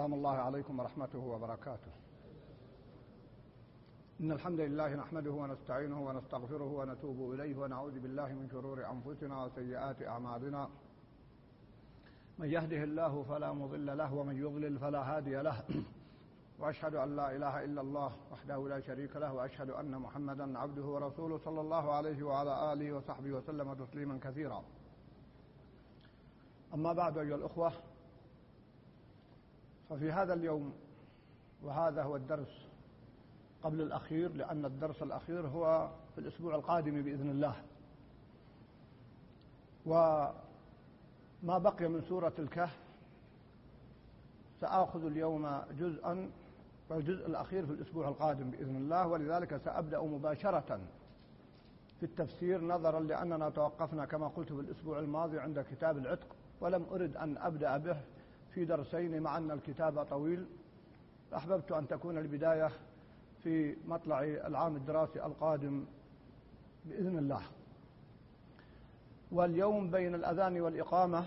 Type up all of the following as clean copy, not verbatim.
سلام الله عليكم ورحمته وبركاته. إن الحمد لله نحمده ونستعينه ونستغفره ونتوب إليه ونعوذ بالله من شرور أنفسنا وسيئات أعمالنا. من يهده الله فلا مضل له ومن يضلل فلا هادي له. وأشهد أن لا إله إلا الله وحده لا شريك له، وأشهد أن محمدا عبده ورسوله صلى الله عليه وعلى آله وصحبه وسلم تسليما كثيرا. أما بعد أيها الأخوة، ففي هذا اليوم، وهذا هو الدرس قبل الأخير، لأن الدرس الأخير هو في الأسبوع القادم بإذن الله، وما بقي من سورة الكهف سآخذ اليوم جزءا، والجزء الأخير في الأسبوع القادم بإذن الله، ولذلك سأبدأ مباشرة في التفسير، نظرا لأننا توقفنا كما قلت في الأسبوع الماضي عند كتاب العتق، ولم أرد أن أبدأ به في درسين مع أن الكتاب طويل. أحببت أن تكون البداية في مطلع العام الدراسي القادم بإذن الله. واليوم بين الأذان والإقامة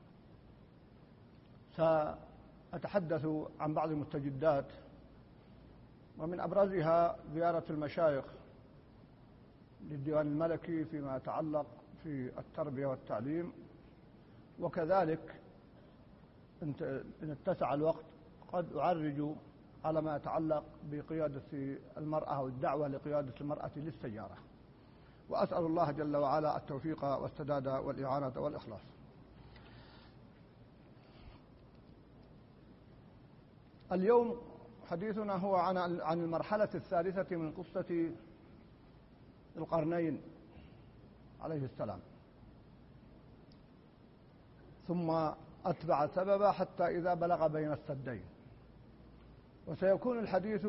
سأتحدث عن بعض المستجدات، ومن أبرزها زيارة المشايخ للديوان الملكي فيما يتعلق في التربية والتعليم، وكذلك إن اتسع الوقت قد أعرج على ما يتعلق بقيادة المرأة أو الدعوة لقيادة المرأة للسيارة، وأسأل الله جل وعلا التوفيق والسداد والإعانة والإخلاص. اليوم حديثنا هو عن المرحلة الثالثة من قصة ذي القرنين عليه السلام، ثم أتبع سببا حتى إذا بلغ بين السدين. وسيكون الحديث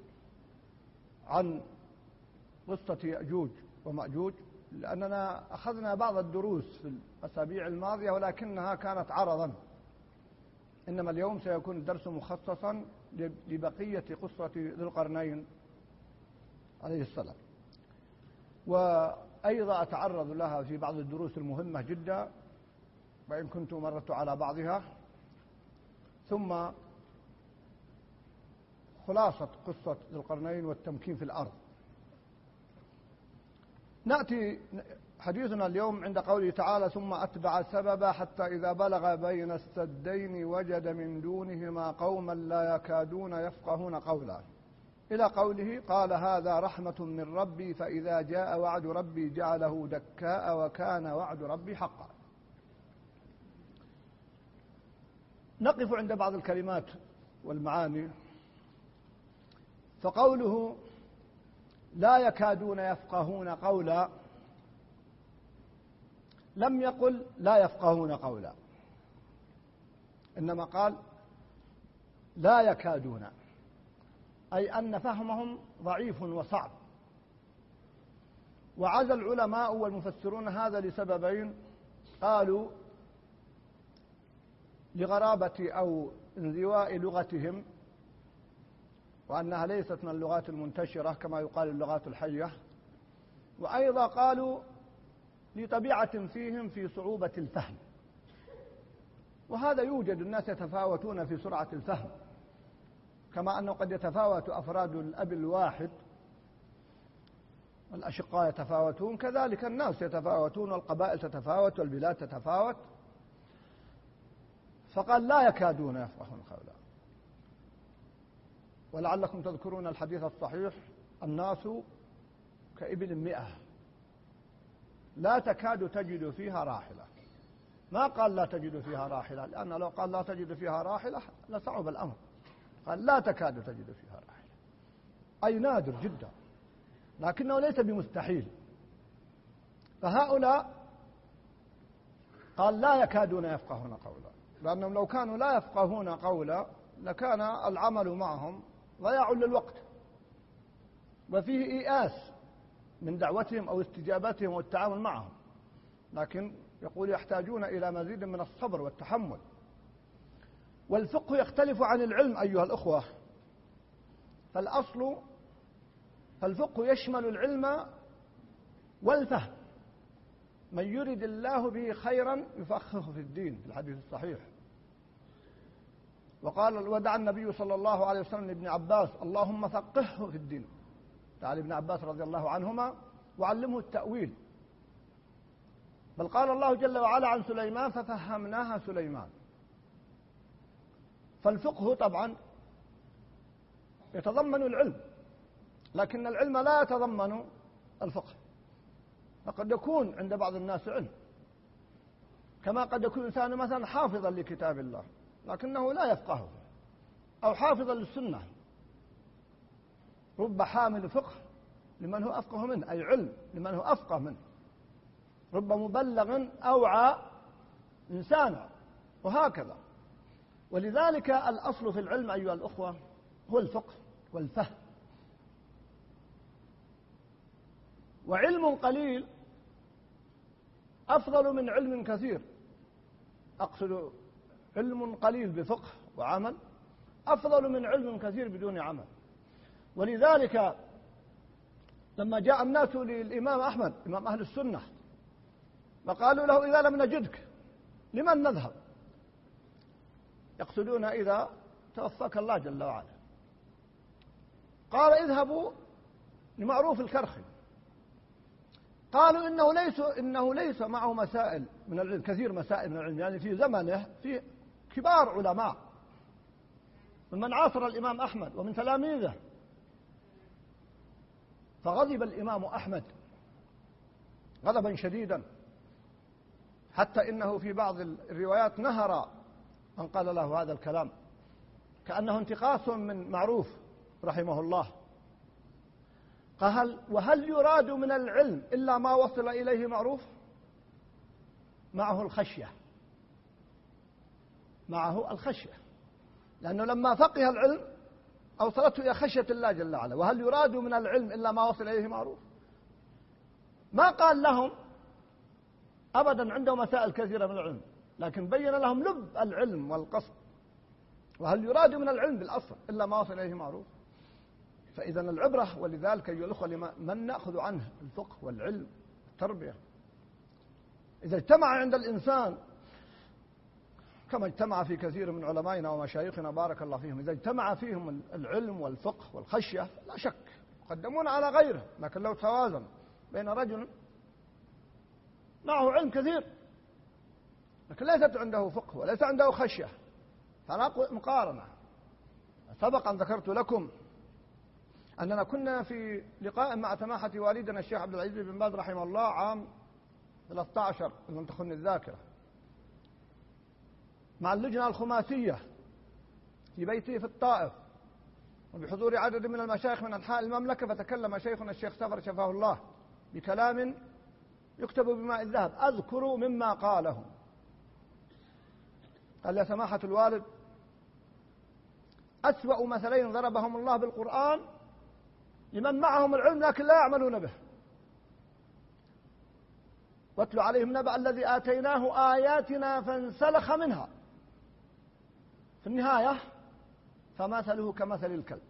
عن قصة يأجوج ومأجوج، لأننا أخذنا بعض الدروس في الأسابيع الماضية ولكنها كانت عرضا، إنما اليوم سيكون الدرس مخصصا لبقية قصة ذي القرنين عليه السلام، وأيضا أتعرض لها في بعض الدروس المهمة جدا، وإن كنت مررت على بعضها. ثم خلاصة قصة ذي القرنين والتمكين في الأرض. نأتي حديثنا اليوم عند قوله تعالى: ثم أتبع سببا حتى إذا بلغ بين السدين وجد من دونهما قوما لا يكادون يفقهون قولا، إلى قوله: قال هذا رحمة من ربي فإذا جاء وعد ربي جعله دكاء وكان وعد ربي حقا. نقف عند بعض الكلمات والمعاني. فقوله لا يكادون يفقهون قولا، لم يقل لا يفقهون قولا، إنما قال لا يكادون، أي أن فهمهم ضعيف وصعب. وعزى العلماء والمفسرون هذا لسببين: قالوا لغرابة أو انزواء لغتهم، وأنها ليست من اللغات المنتشرة كما يقال اللغات الحية، وأيضا قالوا لطبيعة فيهم في صعوبة الفهم. وهذا يوجد، الناس يتفاوتون في سرعة الفهم، كما أنه قد يتفاوت أفراد الأب الواحد، والأشقاء يتفاوتون، كذلك الناس يتفاوتون، والقبائل تتفاوت، والبلاد تتفاوت. فقال لا يكادون يفقهون قولا. ولعلكم تذكرون الحديث الصحيح: الناس كإبل 100 لا تكاد تجد فيها راحلة. ما قال لا تجد فيها راحلة، لأن لو قال لا تجد فيها راحلة لصعب الأمر. قال لا تكاد تجد فيها راحلة، أي نادر جدا، لكنه ليس بمستحيل. فهؤلاء قال لا يكادون يفقهون قولا، لأنهم لو كانوا لا يفقهون قولا لكان العمل معهم ضياع للوقت، وفيه إيئاس من دعوتهم أو استجابتهم والتعامل معهم. لكن يقول يحتاجون إلى مزيد من الصبر والتحمل. والفقه يختلف عن العلم أيها الأخوة، فالفقه يشمل العلم والفهم. من يرد الله به خيرا يفقهه في الدين، في الحديث الصحيح. وقال ودعا النبي صلى الله عليه وسلم لابن عباس اللهم فقهه في الدين، تعالى ابن عباس رضي الله عنهما وعلمه التأويل. بل قال الله جل وعلا عن سليمان ففهمناها سليمان. فالفقه طبعا يتضمن العلم، لكن العلم لا يتضمن الفقه. فقد يكون عند بعض الناس علم، كما قد يكون الإنسان مثلا حافظا لكتاب الله لكنه لا يفقهه، أو حافظا للسنة. رب حامل فقه لمن هو أفقه منه، أي علم لمن هو أفقه منه. رب مبلغ أوعى إنسانا، وهكذا. ولذلك الأصل في العلم أيها الأخوة هو الفقه والفهم. وعلم قليل أفضل من علم كثير. أقصد علم قليل بفقه وعمل أفضل من علم كثير بدون عمل. ولذلك لما جاء الناس للإمام أحمد إمام أهل السنة فقالوا له إذا لم نجدك لمن نذهب؟ يقصدون إذا توفاك الله جل وعلا. قال اذهبوا لمعروف الكرخي. قالوا إنه ليس معه مسائل من العلم، كثير مسائل من العلم، يعني في زمنه في كبار علماء ممن عاصر الإمام أحمد ومن تلاميذه. فغضب الإمام أحمد غضبا شديدا، حتى إنه في بعض الروايات نهر من قال له هذا الكلام، كأنه انتقاص من معروف رحمه الله. قال وهل يراد من العلم إلا ما وصل إليه معروف؟ معه الخشية، معه الخشية، لأنه لما فقه العلم أوصلته إلى خشية الله جل وعلا. وهل يراد من العلم إلا ما وصل إليه معروف؟ ما قال لهم أبدا عنده مسائل كثيرة من العلم، لكن بين لهم لب العلم والقصد. وهل يراد من العلم بالأصل إلا ما وصل إليه معروف؟ فإذا العبرة، ولذلك أيها الأخوة من نأخذ عنه الفقه والعلم التربية. إذا اجتمع عند الإنسان كما اجتمع في كثير من علمائنا ومشايخنا بارك الله فيهم، إذا اجتمع فيهم العلم والفقه والخشية لا شك يقدمون على غيره. لكن لو توازن بين رجل معه علم كثير لكن ليست عنده فقه وليس عنده خشية، فلا مقارنة. سبق أن ذكرت لكم أننا كنا في لقاء مع سماحة والدنا الشيخ عبد العزيز بن باز رحمه الله عام 13 إن لم تخن الذاكرة، مع اللجنة الخماسية في بيته في الطائف، وبحضور عدد من المشايخ من أنحاء المملكة. فتكلم شيخنا الشيخ سفر شفاه الله بكلام يكتب بماء الذهب، أذكر مما قاله. قال يا سماحة الوالد أسوأ مثلين ضربهم الله بالقرآن لمن معهم العلم لكن لا يعملون به. واتل عليهم نبأ الذي آتيناه آياتنا فانسلخ منها، في النهاية فمثله كمثل الكلب،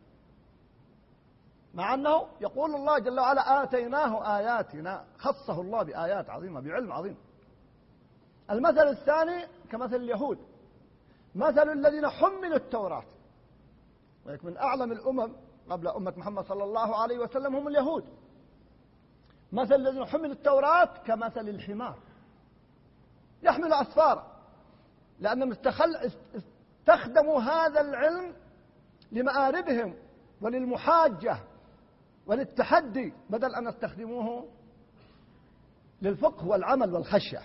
مع أنه يقول الله جل وعلا آتيناه آياتنا، خصه الله بآيات عظيمة بعلم عظيم. المثل الثاني كمثل اليهود، مثل الذين حملوا التوراة. ومن أعلم الأمم قبل أمة محمد صلى الله عليه وسلم هم اليهود. مثل الذين حملوا التوراة كمثل الحمار يحمل أسفارا، لأنهم استخدموا هذا العلم لمآربهم وللمحاجة وللتحدي بدل أن يستخدموه للفقه والعمل والخشية.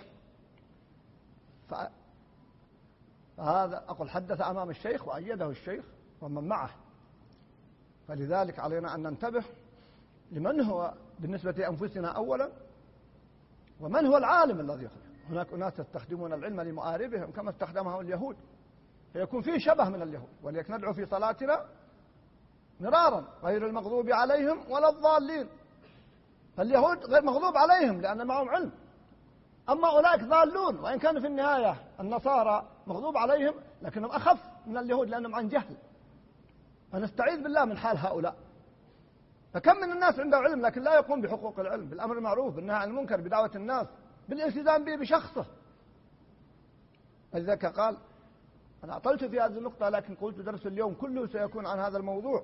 فهذا أقول حدث أمام الشيخ وأيده الشيخ ومن معه. فلذلك علينا أن ننتبه لمن هو بالنسبة لأنفسنا أولا، ومن هو العالم الذي يخرج. هناك أناس يستخدمون العلم لمآربهم كما استخدمه اليهود، فيكون فيه شبه من اليهود. ولذلك ندعو في صلاتنا مرارا غير المغضوب عليهم ولا الضالين. فاليهود غير مغضوب عليهم لأن معهم علم، أما أولئك ضالون، وإن كان في النهاية النصارى مغضوب عليهم لكنهم أخف من اليهود لأنهم عن جهل. فنستعيذ بالله من حال هؤلاء. فكم من الناس عنده علم لكن لا يقوم بحقوق العلم، بالأمر المعروف بالنهي عن المنكر بدعوة الناس بالالتزام به بشخصه. فلذلك قال أنا أطلت في هذه النقطة، لكن قلت درس اليوم كله سيكون عن هذا الموضوع.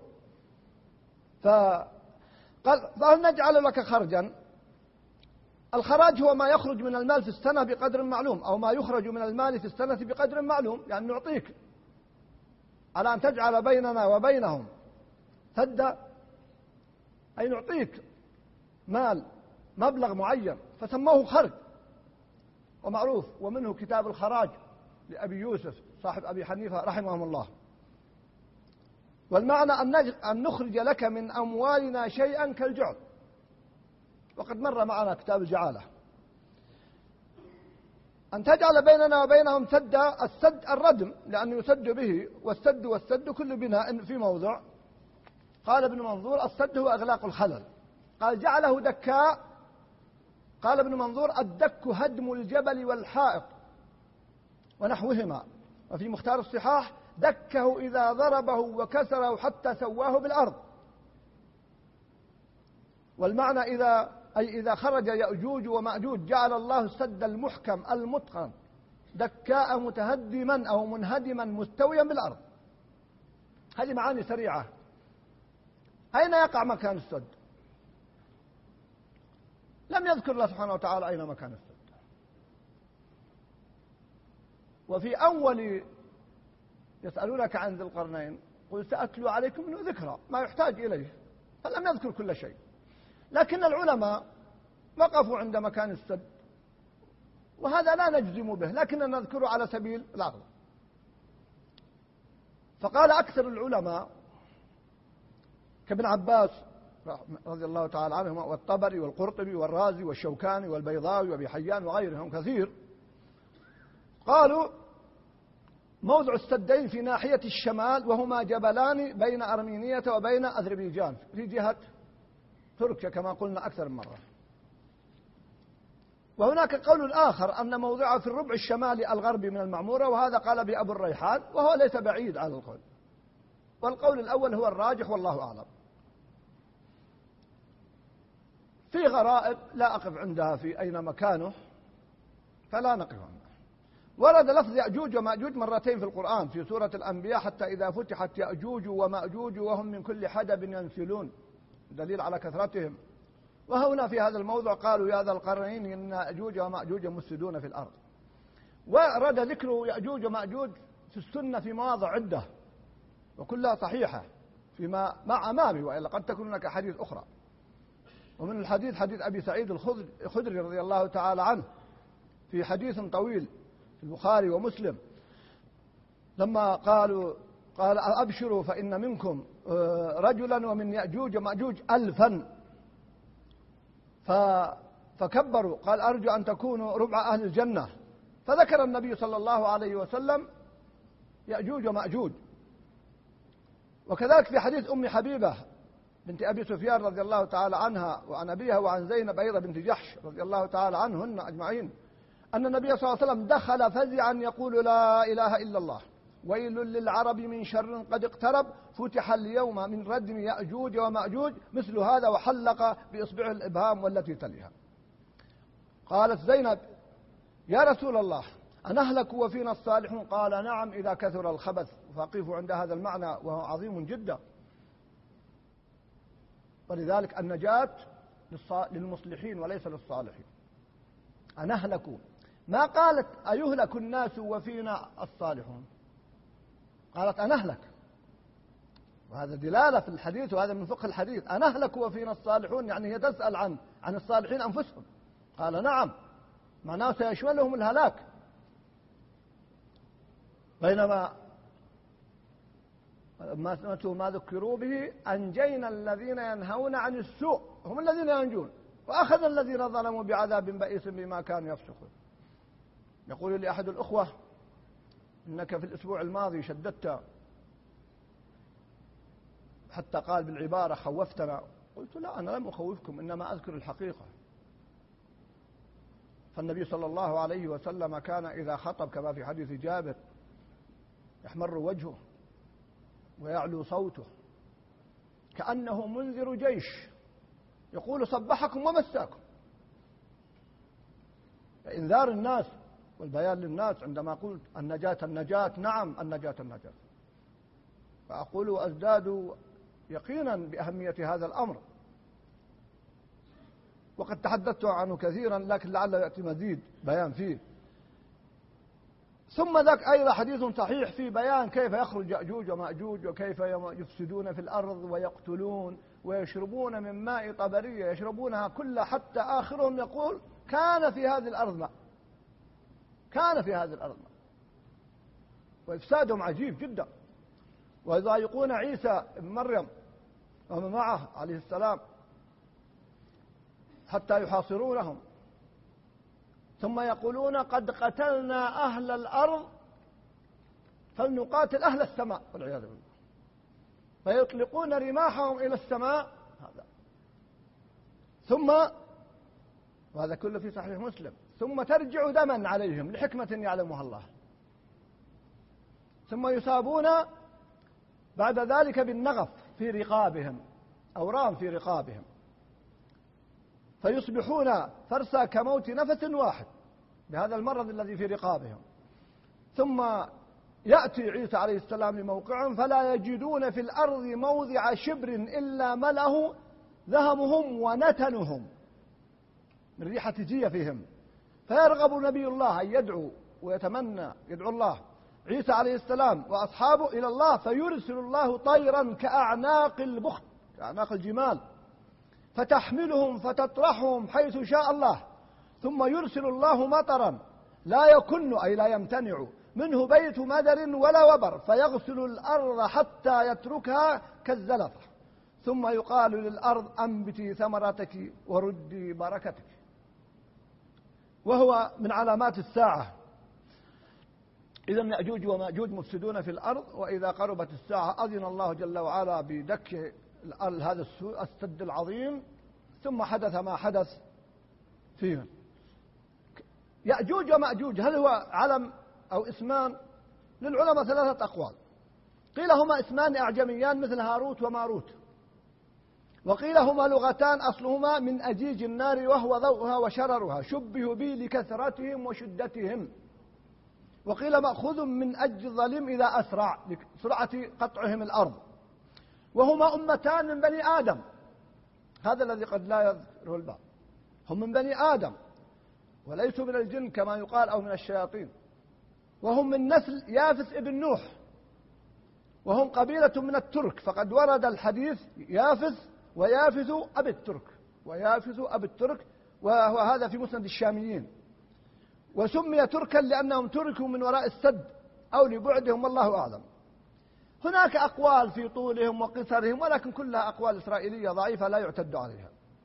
فقال فهل نجعل لك خرجا؟ الخراج هو ما يخرج من المال في السنة بقدر معلوم، أو ما يخرج من المال في السنة بقدر معلوم، يعني نعطيك على أن تجعل بيننا وبينهم سدا، أي نعطيك مال مبلغ معين، فسموه خرج ومعروف. ومنه كتاب الخراج لأبي يوسف صاحب أبي حنيفة رحمه الله. والمعنى أن نخرج لك من أموالنا شيئا كالجعل، وقد مر معنا كتاب الجعالة. أن تجعل بيننا وبينهم سدا، السد الردم لأنه يسد به، والسد كل بناء في موضع. قال ابن منظور السد هو إغلاق الخلل. قال جعله دكاء، قال ابن منظور الدك هدم الجبل والحائط ونحوهما. وفي مختار الصحاح دكه إذا ضربه وكسره حتى سواه بالأرض. والمعنى إذا خرج يأجوج ومأجوج جعل الله السد المحكم المتقن دكاء متهدما أو منهدما مستويا بالأرض. هذه معاني سريعة. أين يقع مكان السد؟ لم يذكر الله سبحانه وتعالى أين مكان السد. وفي أول يسألونك عن ذي القرنين قل سأتلو عليكم منه ذكرى ما يحتاج إليه، فلم يذكر كل شيء. لكن العلماء وقفوا عند مكان السد، وهذا لا نجزم به، لكننا نذكره على سبيل العرض. فقال أكثر العلماء كابن عباس رضي الله تعالى عنهما، والطبري والقرطبي والرازي والشوكاني والبيضاوي وابي حيان وغيرهم كثير، قالوا موضع السدين في ناحية الشمال، وهما جبلان بين أرمينية وبين أذربيجان في جهة تركيا كما قلنا أكثر من مرة. وهناك قول آخر أن موضعه في الربع الشمالي الغربي من المعمورة، وهذا قال به أبو الريحان، وهو ليس بعيد على القول. والقول الأول هو الراجح والله أعلم. في غرائب لا أقف عندها في أين مكانه، فلا نقف عنها. ورد لفظ يأجوج ومأجوج مرتين في القرآن في سورة الأنبياء، حتى إذا فتحت يأجوج ومأجوج وهم من كل حدب ينسلون، دليل على كثرتهم. وهنا في هذا الموضع قالوا يا ذا القرنين إن يأجوج ومأجوج مفسدون في الأرض. ورد ذكر يأجوج ومأجوج في السنة في مواضع عدة وكلها صحيحة فيما مع أمامي، وإلا قد تكون هناك حديث أخرى. ومن الحديث حديث أبي سعيد الخدري رضي الله تعالى عنه في حديث طويل في البخاري ومسلم، لما قال أبشروا فإن منكم رجلا ومن يأجوج ومأجوج 1000، فكبروا، قال أرجو أن تكونوا ربع أهل الجنة، فذكر النبي صلى الله عليه وسلم يأجوج ومأجوج. وكذلك في حديث أم حبيبة بنت أبي سفيان رضي الله تعالى عنها وعن أبيها وعن زينب أيضا بنت جحش رضي الله تعالى عنهن أجمعين، أن النبي صلى الله عليه وسلم دخل فزعا يقول لا إله إلا الله ويل للعرب من شر قد اقترب فتح اليوم من ردم يأجوج ومأجوج مثل هذا، وحلق بإصبعه الإبهام والتي تليها. قالت زينب يا رسول الله أنهلك وفينا الصالحون؟ قال نعم إذا كثر الخبث. فقفوا عند هذا المعنى وهو عظيم جدا. ولذلك النجاة للمصلحين وليس للصالحين. أنهلكوا، ما قالت أيهلك الناس وفينا الصالحون، قالت أنهلك، وهذا دلالة في الحديث، وهذا من فقه الحديث. أنهلك وفينا الصالحون يعني هي تسأل عن الصالحين أنفسهم. قال نعم، معناه سيشملهم الهلاك. بينما ما ذكروا به أنجينا الذين ينهون عن السوء، هم الذين ينجون، وأخذ الذين ظلموا بعذاب بئيس بما كانوا يفسقون. يقول لي أحد الأخوة إنك في الأسبوع الماضي شددت، حتى قال بالعبارة خوفتنا. قلت لا، أنا لم أخوفكم، إنما أذكر الحقيقة. فالنبي صلى الله عليه وسلم كان إذا خطب كما في حديث جابر يحمر وجهه ويعلو صوته كأنه منذر جيش يقول صبحكم ومساكم. إنذار الناس والبيان للناس. عندما قلت النجاة، نعم النجاة. فأقول وأزداد يقينا بأهمية هذا الأمر، وقد تحدثت عنه كثيرا، لكن لعل يأتي مزيد بيان فيه. ثم ذاك أيضا حديث صحيح في بيان كيف يخرج يأجوج ومأجوج، وكيف يفسدون في الأرض ويقتلون ويشربون من ماء طبرية يشربونها كلها، حتى آخرهم يقول كان في هذه الأرض ماء، وإفسادهم عجيب جدا. ويضايقون عيسى بن مريم ومن معه عليه السلام حتى يحاصرونهم، ثم يقولون قد قتلنا أهل الأرض فلنقاتل أهل السماء والعياذ بالله، فيطلقون رماحهم إلى السماء. هذا ثم، وهذا كله في صحيح مسلم، ثم ترجع دما عليهم لحكمة يعلمها الله، ثم يصابون بعد ذلك بالنغف في رقابهم، أورام في رقابهم، فيصبحون فرسا كموت نفس واحد بهذا المرض الذي في رقابهم. ثم يأتي عيسى عليه السلام لموقعهم فلا يجدون في الأرض موضع شبر إلا ملأه ذهمهم ونتنهم من ريحة جية فيهم، فيرغب نبي الله أن يدعو ويتمنى يدعو الله عيسى عليه السلام وأصحابه إلى الله، فيرسل الله طيرا كأعناق البخت، كأعناق الجمال، فتحملهم فتطرحهم حيث شاء الله، ثم يرسل الله مطرا لا يكن أي لا يمتنع منه بيت مدر ولا وبر، فيغسل الأرض حتى يتركها كالزلفة، ثم يقال للأرض أنبتي ثمرتك وردي بركتك. وهو من علامات الساعة. إذا يأجوج ومأجوج مفسدون في الأرض، وإذا قربت الساعة أذن الله جل وعلا بدك هذا السد العظيم، ثم حدث ما حدث فيه. يأجوج ومأجوج هل هو علم أو اسمان؟ للعلماء ثلاثة أقوال. قيل هما اسمان أعجميان مثل هاروت وماروت، وقيل هما لغتان أصلهما من أجيج النار وهو ضوءها وشررها، شبهوا به لكثرتهم وشدتهم. وقيل مأخوذ من أجل الظلم إذا أسرع لسرعة قطعهم الأرض. وهما أمتان من بني آدم، هذا الذي قد لا يذكره البعض، هم من بني آدم وليسوا من الجن كما يقال أو من الشياطين، وهم من نسل يافث ابن نوح، وهم قبيلة من الترك، فقد ورد الحديث يافث ويافث أبي الترك، ويافث أبي الترك، وهذا في مسند الشاميين. وسمي تركا لأنهم تركوا من وراء السد أو لبعدهم، والله أعلم. هناك أقوال في طولهم وقصرهم، ولكن كلها أقوال إسرائيلية ضعيفة لا يعتد عليها.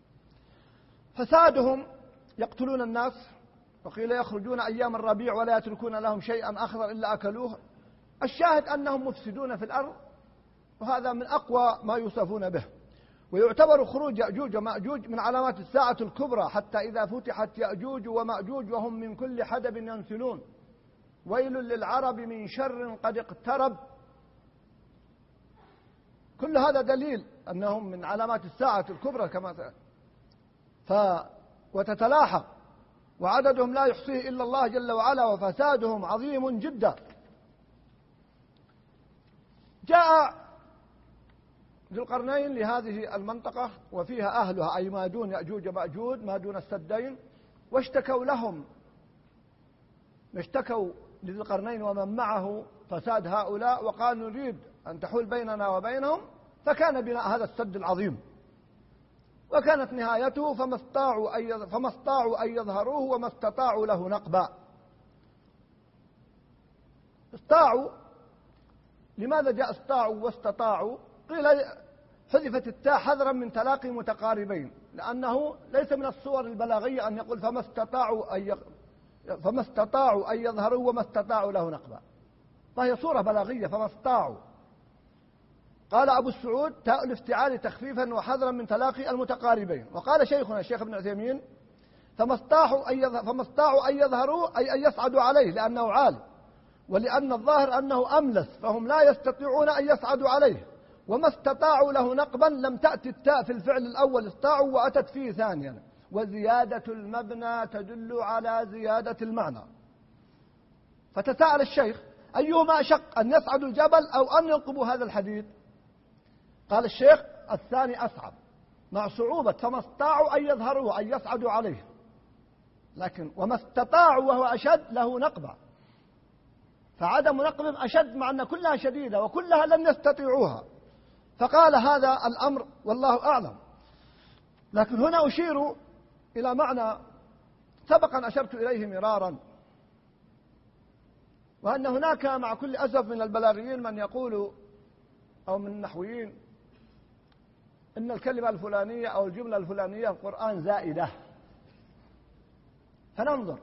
فسادهم يقتلون الناس، وقيل يخرجون أيام الربيع ولا يتركون لهم شيئا أخضر إلا أكلوه. الشاهد أنهم مفسدون في الأرض، وهذا من أقوى ما يوصفون به. ويعتبر خروج يأجوج ومأجوج من علامات الساعة الكبرى، حتى إذا فتحت يأجوج ومأجوج وهم من كل حدب ينسلون، ويل للعرب من شر قد اقترب. كل هذا دليل أنهم من علامات الساعة الكبرى كما وتتلاحق، وعددهم لا يحصيه إلا الله جل وعلا، وفسادهم عظيم جدا. جاء ذو القرنين لهذه المنطقة وفيها أهلها، أي ما دون يأجوج ومأجوج، ما دون السدين، واشتكوا لهم، اشتكوا لذي القرنين ومن معه فساد هؤلاء، وقالوا نريد أن تحول بيننا وبينهم، فكان بناء هذا السد العظيم، وكانت نهايته فما استطاعوا أن يظهروه وما استطاعوا له نقبا. استطاعوا، لماذا جاء استطاعوا واستطاعوا؟ قيل حذفت التاء حذرا من تلاقي متقاربين، لأنه ليس من الصور البلاغية أن يقول فما استطاعوا أن يظهروه وما استطاعوا له نقبا، فهي صورة بلاغية فما استطاعوا. قال أبو السعود تاء الافتعال تخفيفا وحذرا من تلاقي المتقاربين. وقال شيخنا الشيخ ابن عثيمين فما استطاعوا أن يظهروا أي أن يصعدوا عليه لأنه عالي، ولأن الظاهر أنه أملس فهم لا يستطيعون أن يصعدوا عليه. وما استطاعوا له نقبا لم تأتي التاء في الفعل الأول استطاعوا وأتت فيه ثانيا، وزيادة المبنى تدل على زيادة المعنى. فتساءل الشيخ أيهما أشق، أن يصعدوا الجبل أو أن ينقبوا هذا الحديد؟ قال الشيخ الثاني أصعب، مع صعوبة فما استطاعوا أن يظهروا أن يصعدوا عليه، لكن وما استطاعوا وهو أشد له نقبة، فعدم نقبهم أشد مع أن كلها شديدة وكلها لن يستطيعوها. فقال هذا الأمر والله أعلم. لكن هنا أشير إلى معنى سبق أن أشرت إليه مرارا، وأن هناك مع كل أسف من البلاغيين من يقول أو من النحويين إن الكلمة الفلانية أو الجملة الفلانية في القرآن زائدة. فننظر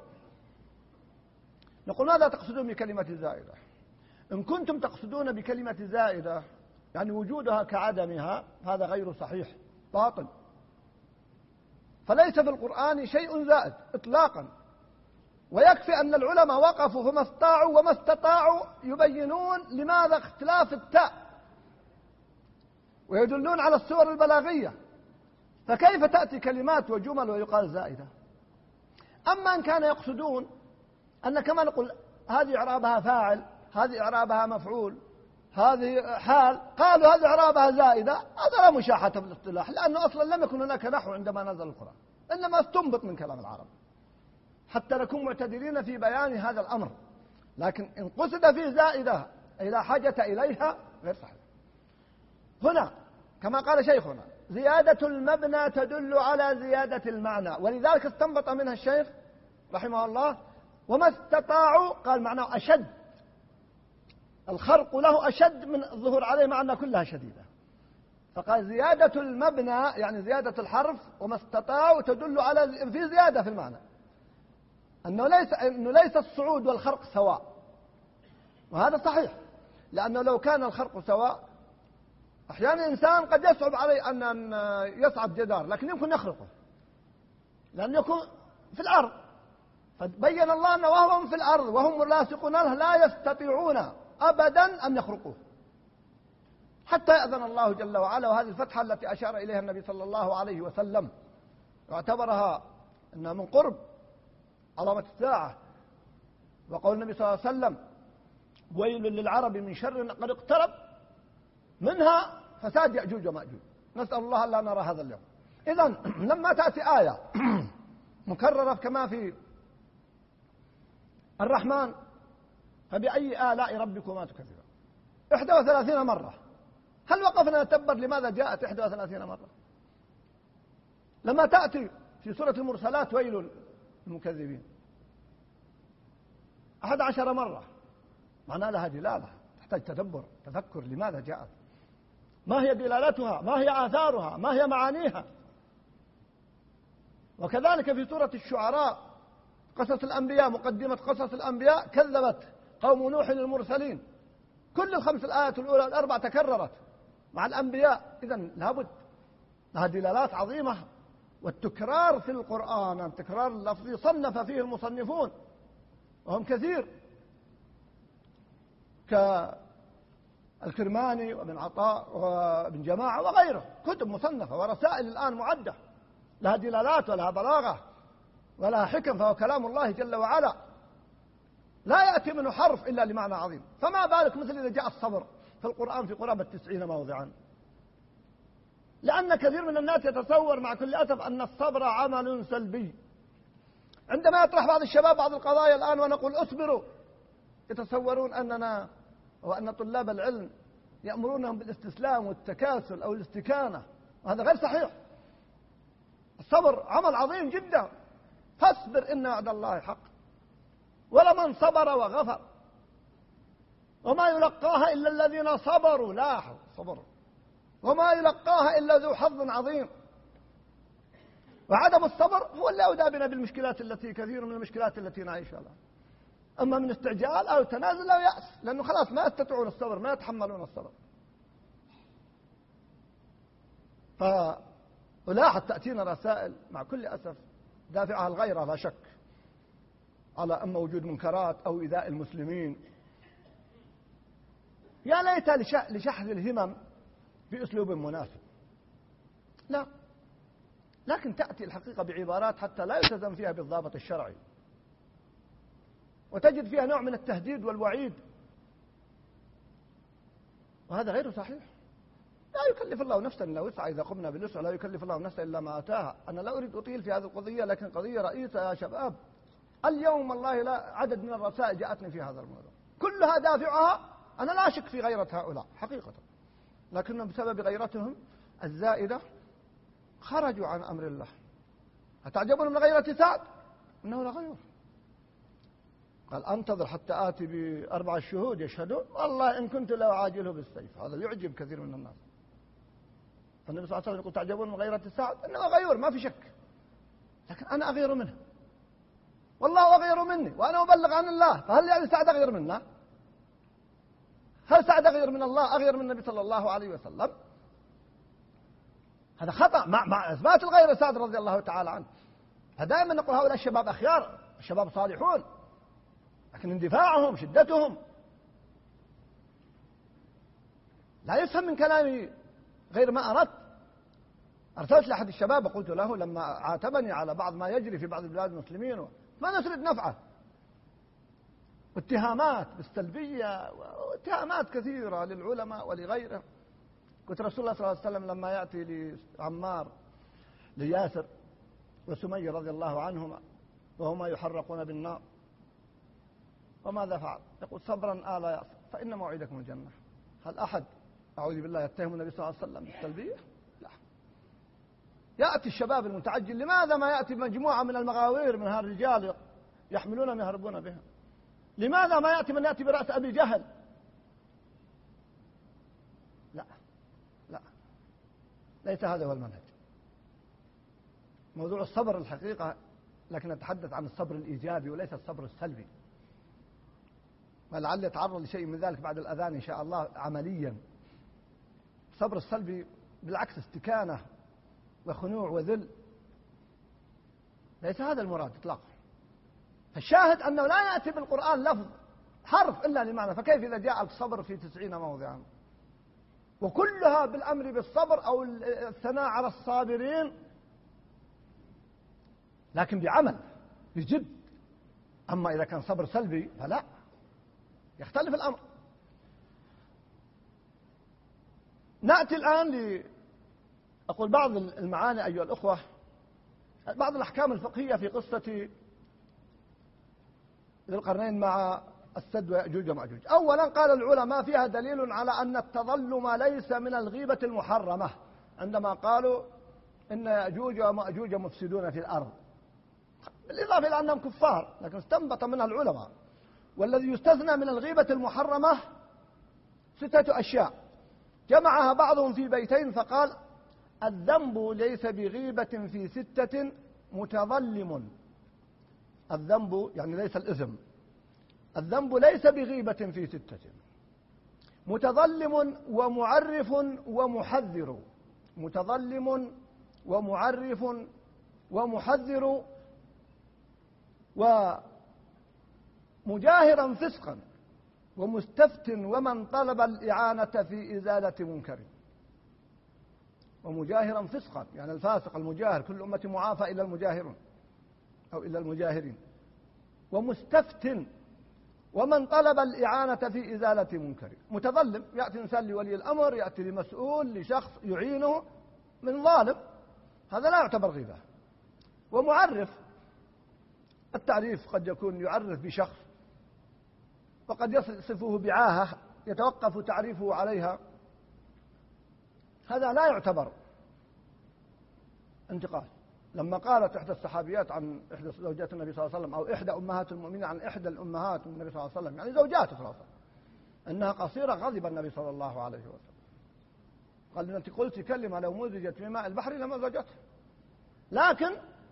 نقول ماذا تقصدون بكلمة زائدة؟ إن كنتم تقصدون بكلمة زائدة يعني وجودها كعدمها، هذا غير صحيح باطل، فليس في القرآن شيء زائد إطلاقا. ويكفي أن العلماء وقفوا فما استطاعوا وما استطاعوا يبينون لماذا اختلاف التاء ويدلون على الصور البلاغية، فكيف تأتي كلمات وجمل ويقال زائدة؟ أما أن كان يقصدون أن كما نقول هذه إعرابها فاعل، هذه إعرابها مفعول، هذه حال، قالوا هذه إعرابها زائدة، هذا لا مشاحة في الاصطلاح، لأنه أصلا لم يكن هناك نحو عندما نزل القرآن، إنما استنبط من كلام العرب حتى نكون معتدلين في بيان هذا الأمر. لكن إن قصد فيه زائدة أي لا حاجة إليها غير صحيح. هنا كما قال شيخنا زيادة المبنى تدل على زيادة المعنى، ولذلك استنبط منها الشيخ رحمه الله وما استطاعوا، قال معناه أشد، الخرق له أشد من الظهور عليه مع أنها كلها شديدة، فقال زيادة المبنى يعني زيادة الحرف، وما استطاعوا تدل على في زيادة في المعنى، أنه ليس الصعود والخرق سواء، وهذا صحيح، لأنه لو كان الخرق سواء أحيانا الإنسان قد يصعب عليه أن يصعد جدار، لكن يمكن يخرقه لأن يكون في الأرض، فبين الله أنه وهم في الأرض وهم لاصقون له لا يستطيعون أبدا أن يخرقوه حتى يأذن الله جل وعلا. وهذه الفتحة التي أشار إليها النبي صلى الله عليه وسلم واعتبرها أنها من قرب علامة الساعة، وقول النبي صلى الله عليه وسلم ويل للعرب من شر قد اقترب منها فساد يأجوج ومأجوج، نسأل الله ألا نرى هذا اليوم. إذن لما تأتي آية مكررة كما في الرحمن فبأي آلاء ربكما تكذبان 31 مرة، هل وقفنا نتبر لماذا جاءت 31 مرة؟ لما تأتي في سورة المرسلات ويل للمكذبين 11 مرة، معنى لها دلالة تحتاج تدبر تفكر لماذا جاءت، ما هي دلالتها، ما هي آثارها، ما هي معانيها. وكذلك في سورة الشعراء قصص الأنبياء، مقدمة قصص الأنبياء كذبت قوم نوح المرسلين، كل الخمس الآيات الأولى والأربع تكررت مع الأنبياء، إذن لابد لها دلالات عظيمة. والتكرار في القرآن التكرار اللفظي صنف فيه المصنفون وهم كثير كالكرماني وابن عطاء وابن جماعة وغيره، كتب مصنفة ورسائل الآن معدة لها دلالات ولها بلاغة ولها حكم، فهو كلام الله جل وعلا لا يأتي منه حرف إلا لمعنى عظيم. فما بالك مثل إذا جاء الصبر في القرآن في قرابة 90 موضعا، لأن كثير من الناس يتصور مع كل أسف أن الصبر عمل سلبي. عندما يطرح بعض الشباب بعض القضايا الآن ونقول اصبروا، يتصورون أننا وأن طلاب العلم يأمرونهم بالاستسلام والتكاسل أو الاستكانة، وهذا غير صحيح. الصبر عمل عظيم جدا، فاصبر إن وعد الله حق ولمن صبر وغفر وما يلقاها إلا الذين صبروا، لاحظ صبروا، وما يلقاها إلا ذو حظ عظيم. وعدم الصبر هو اللي أودى بنا بالمشكلات التي كثير من المشكلات التي نعيشها الآن، أما من استعجال أو تنازل أو يأس، لأنه خلاص ما يستطيعون الصبر، ما يتحملون الصبر. فلاحظ تأتينا رسائل مع كل أسف دافعها الغيرة لا شك، على أما وجود منكرات أو إيذاء المسلمين. يا ليت لشحذ الهمم بأسلوب مناسب، لا، لكن تأتي الحقيقة بعبارات حتى لا يلتزم فيها بالضابط الشرعي. وتجد فيها نوع من التهديد والوعيد، وهذا غير صحيح. لا يكلف الله نفسا إلا وسعها، إذا قمنا باليسر لا يكلف الله نفسا إلا ما آتاها. أنا لا أريد أطيل في هذه القضية، لكن قضية رئيسة يا شباب. اليوم والله لا عدد من الرسائل جاءتني في هذا الموضوع، كلها دافعها أنا لا أشك في غيرة هؤلاء حقيقة، لكنهم بسبب غيرتهم الزائدة خرجوا عن أمر الله. أتعجبون من غيرة سعد؟ إنه لغير. قال أنتظر حتى آتي ب4 شهود يشهدون، والله إن كنت لا أعاجله بالسيف. هذا يعجب كثير من الناس. فالنبي صلى الله عليه وسلم يقول تعجبون من غيرة سعد؟ إنه غيور ما في شك، لكن أنا أغير منه، والله أغير مني، وأنا أبلغ عن الله. فهل يعني سعد أغير منا؟ هل سعد أغير من الله؟ أغير من النبي صلى الله عليه وسلم؟ هذا خطأ مع إثبات الغير سعد رضي الله تعالى عنه. فدائما نقول هؤلاء الشباب أخيار، الشباب صالحون، لكن اندفاعهم شدتهم لا يفهم من كلامي غير ما أردت. أرسلت لأحد الشباب وقلت له لما عاتبني على بعض ما يجري في بعض البلاد المسلمين ما نسرد نفعه، واتهامات بالسلبية واتهامات كثيرة للعلماء ولغيره. قلت رسول الله صلى الله عليه وسلم لما يأتي لعمار لياسر وسمية رضي الله عنهما وهما يحرقون بالنار، وماذا فعل؟ يقول صبرا آل ياسر فإن موعدكم الجنة. هل أحد أعوذ بالله يتهم النبي صلى الله عليه وسلم بالسلبية؟ لا. يأتي الشباب المتعجل، لماذا ما يأتي مجموعة من المغاوير من هالرجال يحملونهم يهربون بها؟ لماذا ما يأتي من يأتي برأس أبي جهل؟ لا لا، ليس هذا هو المنهج. موضوع الصبر الحقيقة، لكن نتحدث عن الصبر الإيجابي وليس الصبر السلبي، ولعل يتعرض لشيء من ذلك بعد الأذان إن شاء الله عمليا. الصبر السلبي بالعكس استكانة وخنوع وذل، ليس هذا المراد إطلاقا. فالشاهد أنه لا يأتي بالقرآن لفظ حرف إلا لمعنى، فكيف إذا جاء الصبر في 90 موضعا وكلها بالأمر بالصبر أو الثناء على الصابرين، لكن بعمل بجد. أما إذا كان صبر سلبي فلا، يختلف الأمر. نأتي الآن أقول بعض المعاني أيها الأخوة، بعض الأحكام الفقهية في قصة ذي القرنين مع السد ويأجوج ومأجوج. أولا قال العلماء فيها دليل على أن التظلم ليس من الغيبة المحرمة، عندما قالوا إن يأجوج ومأجوج مفسدون في الأرض، بالإضافة إلى أنهم كفار، لكن استنبط منها العلماء. والذي يستثنى من الغيبة المحرمة 6 أشياء جمعها بعضهم في بيتين، فقال الذنب ليس بغيبة في 6 متظلم. الذنب يعني ليس الإثم، الذنب ليس بغيبة في 6 متظلم ومعرف ومحذر. متظلم ومعرف ومحذر ومجاهرا فسقا ومستفت ومن طلب الإعانة في إزالة منكر. ومجاهرا فسقا يعني الفاسق المجاهر، كل أمة معافى إلى المجاهرون أو إلى المجاهرين. ومستفت ومن طلب الإعانة في إزالة منكر. متظلم يأتي إنسان لولي الأمر، يأتي لمسؤول لشخص يعينه من ظالم، هذا لا يعتبر غيبة. ومعرف، التعريف قد يكون يعرف بشخص وقد يصفه بعاهة يتوقف تعريفه عليها، هذا لا يعتبر انتقاص. لما قالت إحدى الصحابيات عن إحدى زوجات النبي صلى الله عليه وسلم، أو إحدى أمهات المؤمنين عن إحدى الأمهات من النبي صلى الله عليه وسلم، يعني زوجاته صلى الله عليه وسلم، أنها قصيرة، غضب النبي صلى الله عليه وسلم، قال أنت قلت كلمة لو مزجت في ماء البحر لما زوجته. لكن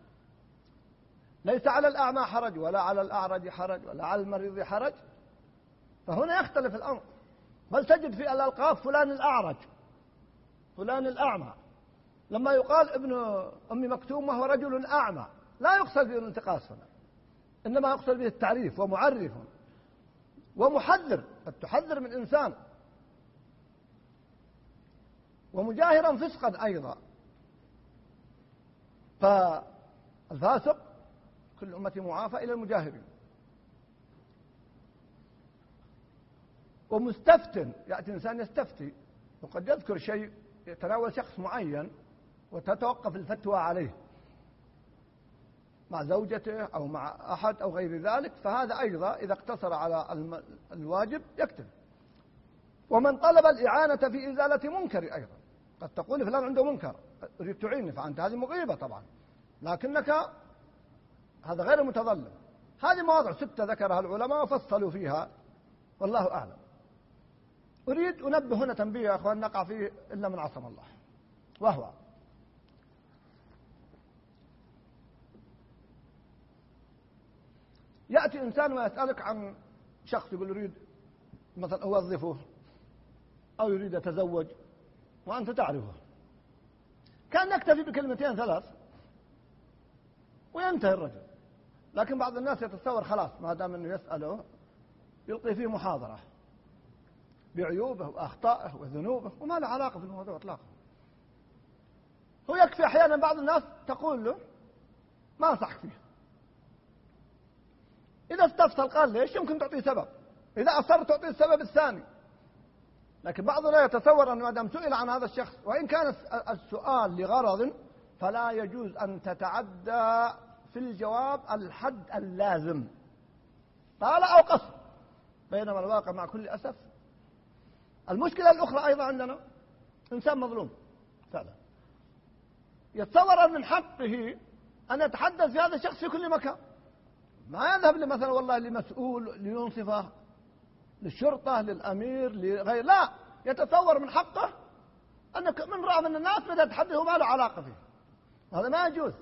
ليس على الأعمى حرج ولا على الأعرج حرج ولا على المريض حرج، فهنا يختلف الأمر. بل تجد في الألقاب فلان الأعرج فلان الأعمى، لما يقال ابن أم مكتوم وهو رجل أعمى لا يقصد به الانتقاص هنا، إنما يقصد به التعريف. ومعرف ومحذر، قد تحذر من إنسان. ومجاهرا فسقا أيضا، فالفاسق كل أمة معافى إلى المجاهرين. ومستفت، يأتي إنسان يستفتي وقد يذكر شيء يتناول شخص معين وتتوقف الفتوى عليه مع زوجته أو مع أحد أو غير ذلك، فهذا أيضا إذا اقتصر على الواجب يكتب. ومن طلب الإعانة في إزالة منكر أيضا، قد تقول فلان عنده منكر أريد تعيني، فأنت هذه مغيبة طبعا، لكنك هذا غير متظلم. هذه مواضع 6 ذكرها العلماء وفصلوا فيها والله أعلم. أريد أنبه هنا تنبيه يا أخوان نقع فيه إلا من عصم الله، وهو يأتي إنسان ويسألك عن شخص يقول يريد مثلا أوظفه أو يريد يتزوج وأنت تعرفه، كان يكتفي بكلمتين 3 وينتهي الرجل. لكن بعض الناس يتصور خلاص ما دام أنه يسأله يلقي فيه محاضرة بعيوبه وأخطائه وذنوبه وما له علاقة في الموضوع إطلاقا. هو يكفي أحيانا بعض الناس تقول له ما أنصحك فيه، إذا استفسر قال ليش يمكن تعطيه سبب، إذا أصر تعطيه السبب الثاني. لكن بعضنا يتصور أنه ما دام سئل عن هذا الشخص وإن كان السؤال لغرض فلا يجوز أن تتعدى في الجواب الحد اللازم طال أو قصر. بينما الواقع مع كل أسف المشكلة الأخرى أيضا عندنا إنسان مظلوم فعلا، يتصور أن من حقه أن يتحدث في هذا الشخص في كل مكان، ما يذهب مثلا والله لمسؤول لينصفه، للشرطة، للأمير، لغير، لا، يتصور من حقه أن من رأى من الناس بدأ يتحدث وما له علاقة فيه، هذا ما يجوز.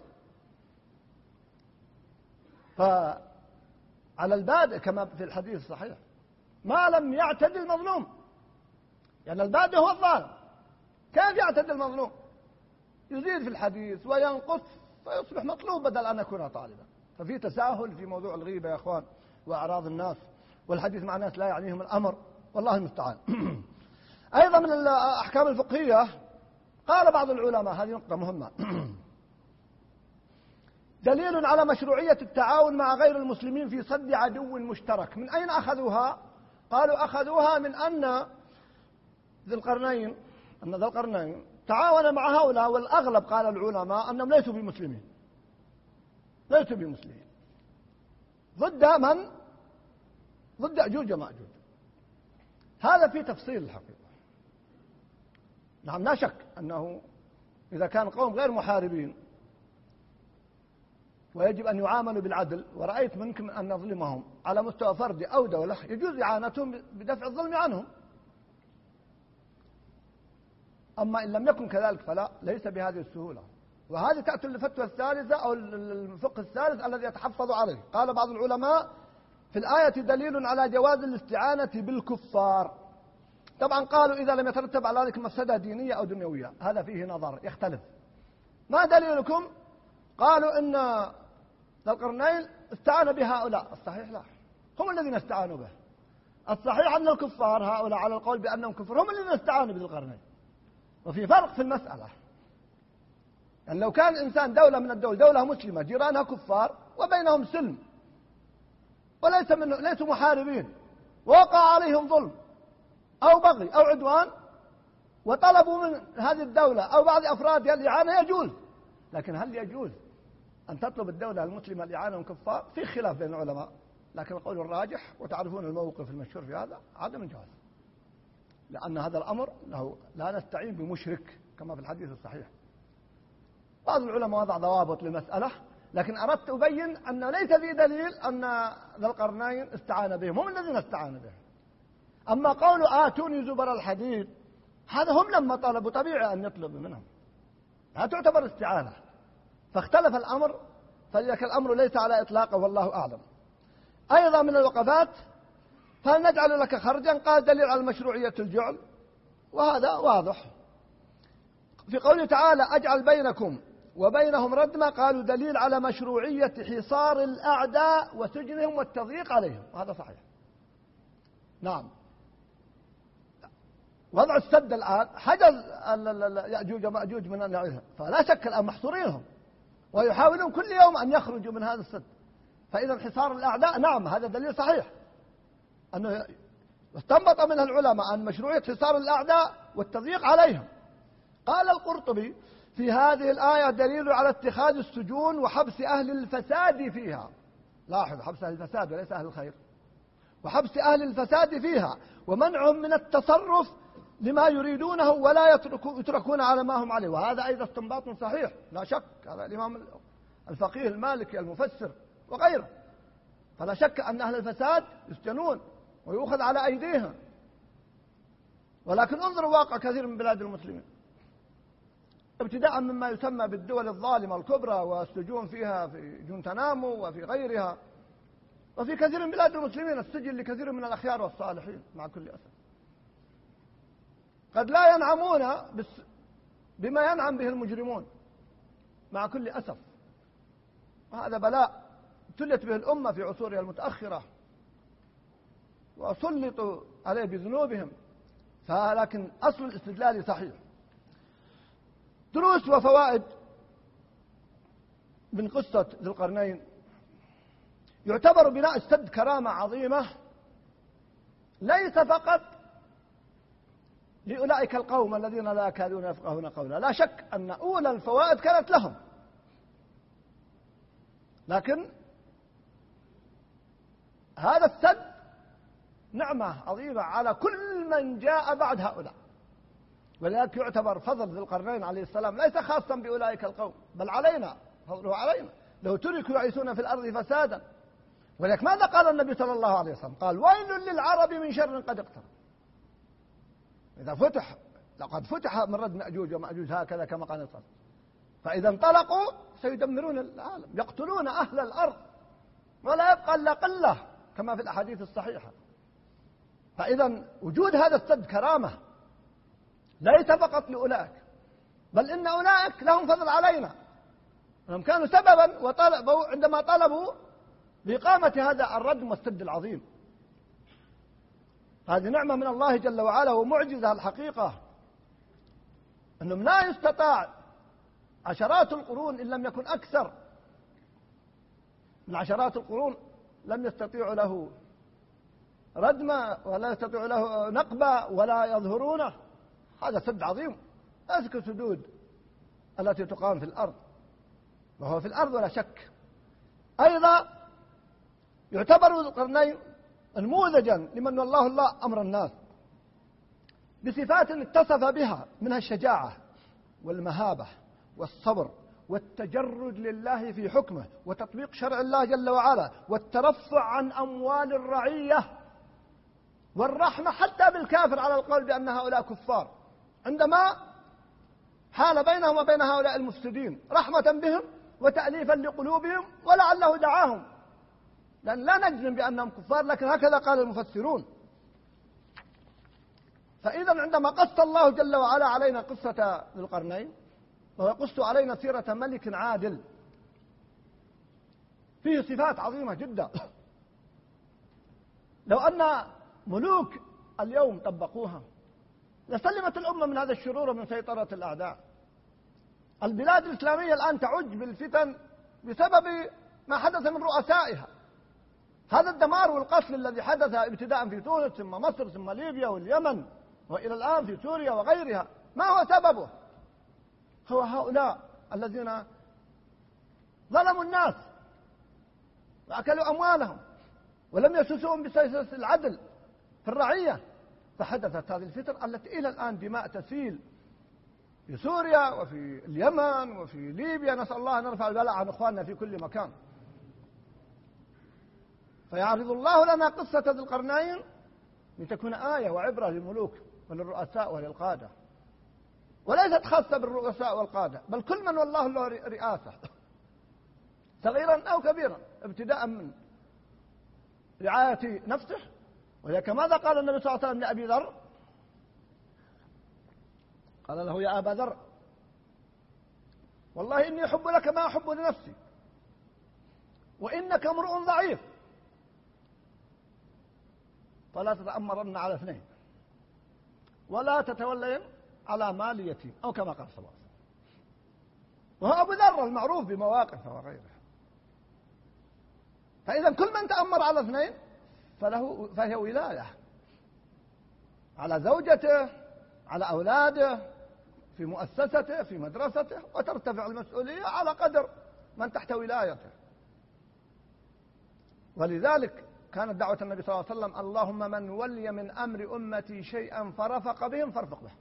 فعلى البادئ كما في الحديث الصحيح ما لم يعتدي المظلوم، يعني البادئ هو الظالم، كيف يعتدي المظلوم؟ يزيد في الحديث وينقص فيصبح مطلوب بدل أن يكون طالبا. ففي تساهل في موضوع الغيبة يا أخوان وأعراض الناس والحديث مع ناس لا يعنيهم الأمر، والله المستعان. أيضا من الأحكام الفقهية قال بعض العلماء، هذه نقطة مهمة، دليل على مشروعية التعاون مع غير المسلمين في صد عدو مشترك. من أين أخذوها؟ قالوا أخذوها من أن ذي القرنين تعاون مع هؤلاء، والأغلب قال العلماء أنهم ليسوا بمسلمين، ليسوا بمسلمين، ضد من؟ ضد يأجوج ومأجوج. هذا في تفصيل الحقيقة. نعم لا شك أنه إذا كان قوم غير محاربين ويجب أن يعاملوا بالعدل، ورأيت منكم أن نظلمهم على مستوى فردي أو دولة، يجوز إعانتهم بدفع الظلم عنهم. أما إن لم يكن كذلك فلا، ليس بهذه السهولة. وهذه تأتي الفتوى الثالثة أو الفقه الثالث الذي يتحفظ عليه. قال بعض العلماء في الآية دليل على جواز الاستعانة بالكفار. طبعا قالوا إذا لم يترتب على ذلك مفسدة دينية أو دنيوية، هذا فيه نظر يختلف. ما دليلكم؟ قالوا إن ذا القرنين استعان بهؤلاء. الصحيح لا، هم الذين استعانوا به. الصحيح أن الكفار هؤلاء على القول بأنهم كفر هم الذين استعانوا بذي القرنين. وفي فرق في المسألة، يعني لو كان إنسان دولة من الدول، دولة مسلمة جيرانها كفار وبينهم سلم ليسوا محاربين، ووقع عليهم ظلم أو بغي أو عدوان وطلبوا من هذه الدولة أو بعض أفرادها الإعانة، يجوز. لكن هل يجوز أن تطلب الدولة المسلمة الإعانة من كفار؟ في خلاف بين العلماء، لكن القول الراجح وتعرفون الموقف المشهور في هذا عدم الجواز، لأن هذا الأمر لا نستعين بمشرك كما في الحديث الصحيح. بعض العلماء وضع ضوابط للمسألة، لكن أردت أبين أن ليس في دليل أن ذا القرنين استعان بهم، هم الذين استعانوا بهم. أما قولوا آتوني زبر الحديد، هذا هم لما طلبوا طبيعي أن يطلبوا منهم، هذا تعتبر استعانة. فاختلف الأمر، فلذلك الأمر ليس على إطلاقه والله أعلم. أيضا من الوقفات فهل نجعل لك خرجا؟ قال دليل على مشروعية الجعل، وهذا واضح في قوله تعالى أجعل بينكم وبينهم ردما، قالوا دليل على مشروعية حصار الأعداء وسجنهم والتضييق عليهم، وهذا صحيح. نعم، وضع السد الآن حجز يأجوج ومأجوج من النعيم، فلا شك الآن محصورينهم ويحاولون كل يوم أن يخرجوا من هذا السد. فإذا حصار الأعداء نعم هذا دليل صحيح أنه، واستنبط منها العلماء أن مشروعية حصار الأعداء والتضييق عليهم. قال القرطبي في هذه الآية دليل على اتخاذ السجون وحبس أهل الفساد فيها. لاحظ، حبس أهل الفساد وليس أهل الخير. وحبس أهل الفساد فيها ومنعهم من التصرف لما يريدونه ولا يتركون على ما هم عليه. وهذا أيضا استنباط صحيح لا شك، هذا الإمام الفقيه المالكي المفسر وغيره. فلا شك أن أهل الفساد يسجنون ويؤخذ على أيديهم. ولكن انظروا واقع كثير من بلاد المسلمين، ابتداء مما يسمى بالدول الظالمة الكبرى والسجون فيها في جونتانامو وفي غيرها، وفي كثير من بلاد المسلمين السجن لكثير من الأخيار والصالحين مع كل أسف. قد لا ينعمون بما ينعم به المجرمون مع كل أسف. وهذا بلاء ابتلت به الأمة في عصورها المتأخرة وسلطوا عليه بذنوبهم. لكن أصل الاستدلال صحيح. دروس وفوائد من قصة ذي القرنين: يعتبر بناء السد كرامة عظيمة ليس فقط لأولئك القوم الذين لا يكادون يفقهون قولا، لا شك أن أولى الفوائد كانت لهم، لكن هذا السد نعمة عظيمة على كل من جاء بعد هؤلاء. ولذلك يعتبر فضل ذي القرنين عليه السلام ليس خاصا بأولئك القوم، بل علينا، فضله علينا لو تركوا يعيشون في الأرض فسادا. ولذلك ماذا قال النبي صلى الله عليه وسلم؟ قال: ويل للعرب من شر قد اقترب. إذا فتح، لقد فتح من رد مأجوج ومأجوج هكذا كما قال النبي، فإذا انطلقوا سيدمرون العالم، يقتلون أهل الأرض ولا يبقى إلا قلة كما في الأحاديث الصحيحة. فإذا وجود هذا السد كرامة ليس فقط لأولئك، بل إن أولئك لهم فضل علينا، هم كانوا سببا وطلبوا عندما طلبوا بإقامة هذا الردم والسد العظيم. هذه نعمة من الله جل وعلا ومعجزة الحقيقة، أنهم لا يستطاع عشرات القرون إن لم يكن أكثر من عشرات القرون لم يستطيعوا له ردما ولا يستطيعوا له نقبة ولا يظهرونه. هذا سد عظيم ليس كالسدود التي تقام في الأرض، وهو في الأرض ولا شك. أيضا يعتبر ذو القرنين نموذجا لمن والله الله أمر الناس بصفات اتصف بها، منها الشجاعة والمهابة والصبر والتجرد لله في حكمه وتطبيق شرع الله جل وعلا والترفع عن أموال الرعية والرحمة حتى بالكافر على القول بأن هؤلاء كفار، عندما حال بينهم وبين هؤلاء المفسدين رحمة بهم وتأليفا لقلوبهم، ولعله دعاهم، لأن لا نجزم بأنهم كفار، لكن هكذا قال المفسرون. فإذا عندما قص الله جل وعلا علينا قصة ذي القرنين، ويقص علينا سيرة ملك عادل فيه صفات عظيمة جدا، لو أن ملوك اليوم طبقوها لسلمت الأمة من هذا الشرور ومن سيطرة الأعداء. البلاد الإسلامية الآن تعج بالفتن بسبب ما حدث من رؤسائها. هذا الدمار والقتل الذي حدث ابتداء في تونس ثم مصر ثم ليبيا واليمن وإلى الآن في سوريا وغيرها، ما هو سببه؟ هو هؤلاء الذين ظلموا الناس وأكلوا أموالهم ولم يسوسوهم بسياسة العدل في الرعية، فحدثت هذه الفتن التي إلى الآن دماء تسيل في سوريا وفي اليمن وفي ليبيا. نسأل الله أن نرفع البلاء عن إخواننا في كل مكان. فيعرض الله لنا قصة ذي القرنين لتكون آية وعبرة للملوك وللرؤساء وللقادة، وليست خاصة بالرؤساء والقادة، بل كل من والله له رئاسة صغيرا أو كبيرا، ابتداء من رعاية نفسه. ولذلك ماذا قال النبي صلى الله عليه وسلم لأبي ذر؟ قال له: يا أبا ذر، والله إني أحب لك ما أحب لنفسي، وإنك امرؤ ضعيف، فلا تتأمرن على اثنين، ولا تتولين على مال يتيم، أو كما قال صلى الله عليه وسلم. وهو أبو ذر المعروف بمواقفه وغيره. فإذا كل من تأمر على اثنين فهي ولاية، على زوجته، على أولاده، في مؤسسته، في مدرسته، وترتفع المسؤولية على قدر من تحت ولايته. ولذلك كانت دعوة النبي صلى الله عليه وسلم: اللهم من ولي من أمر أمتي شيئا فرفق بهم فارفق به.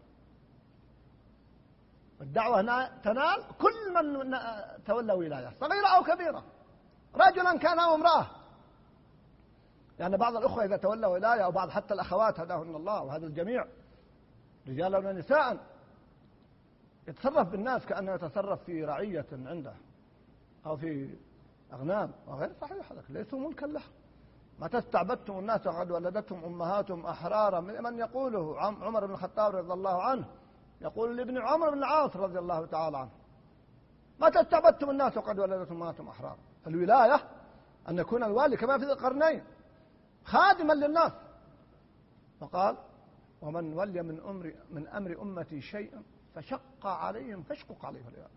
الدعوة تنال كل من تولى ولاية صغيرة أو كبيرة، رجلا كان أو امرأة. يعني بعض الأخوة إذا تولى ولاية، أو بعض حتى الأخوات هداهن الله وهذا الجميع رجالا ونساء، يتصرف بالناس كأنه يتصرف في رعية عنده أو في أغنام، وغير صحيح. هذا ليسوا ملكا له. متى استعبدتم الناس وقد ولدتهم أمهاتهم أحرارا، من يقوله عمر بن الخطاب رضي الله عنه، يقول لابن عمرو بن العاص رضي الله تعالى عنه: متى استعبدتم الناس وقد ولدتهم أمهاتهم أحرارا. الولاية أن يكون الوالي كما في ذي القرنين خادما للناس. فقال: ومن ولي من أمر أمتي شيئا فشق عليهم فاشقق عليه الولاية.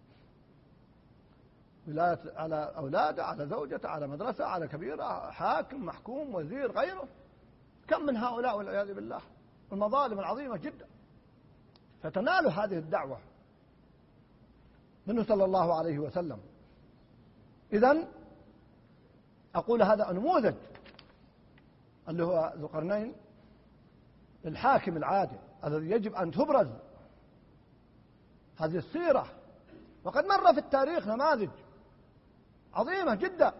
ولاية على أولاده، على زوجته، على مدرسة، على كبيرة، حاكم، محكوم، وزير، غيره. كم من هؤلاء والعياذ بالله، المظالم العظيمة جدا. فتنال هذه الدعوة منه صلى الله عليه وسلم. إذن أقول هذا نموذج اللي هو ذو القرنين للحاكم العادل الذي يجب أن تبرز هذه السيرة. وقد مر في التاريخ نماذج عظيمة جدا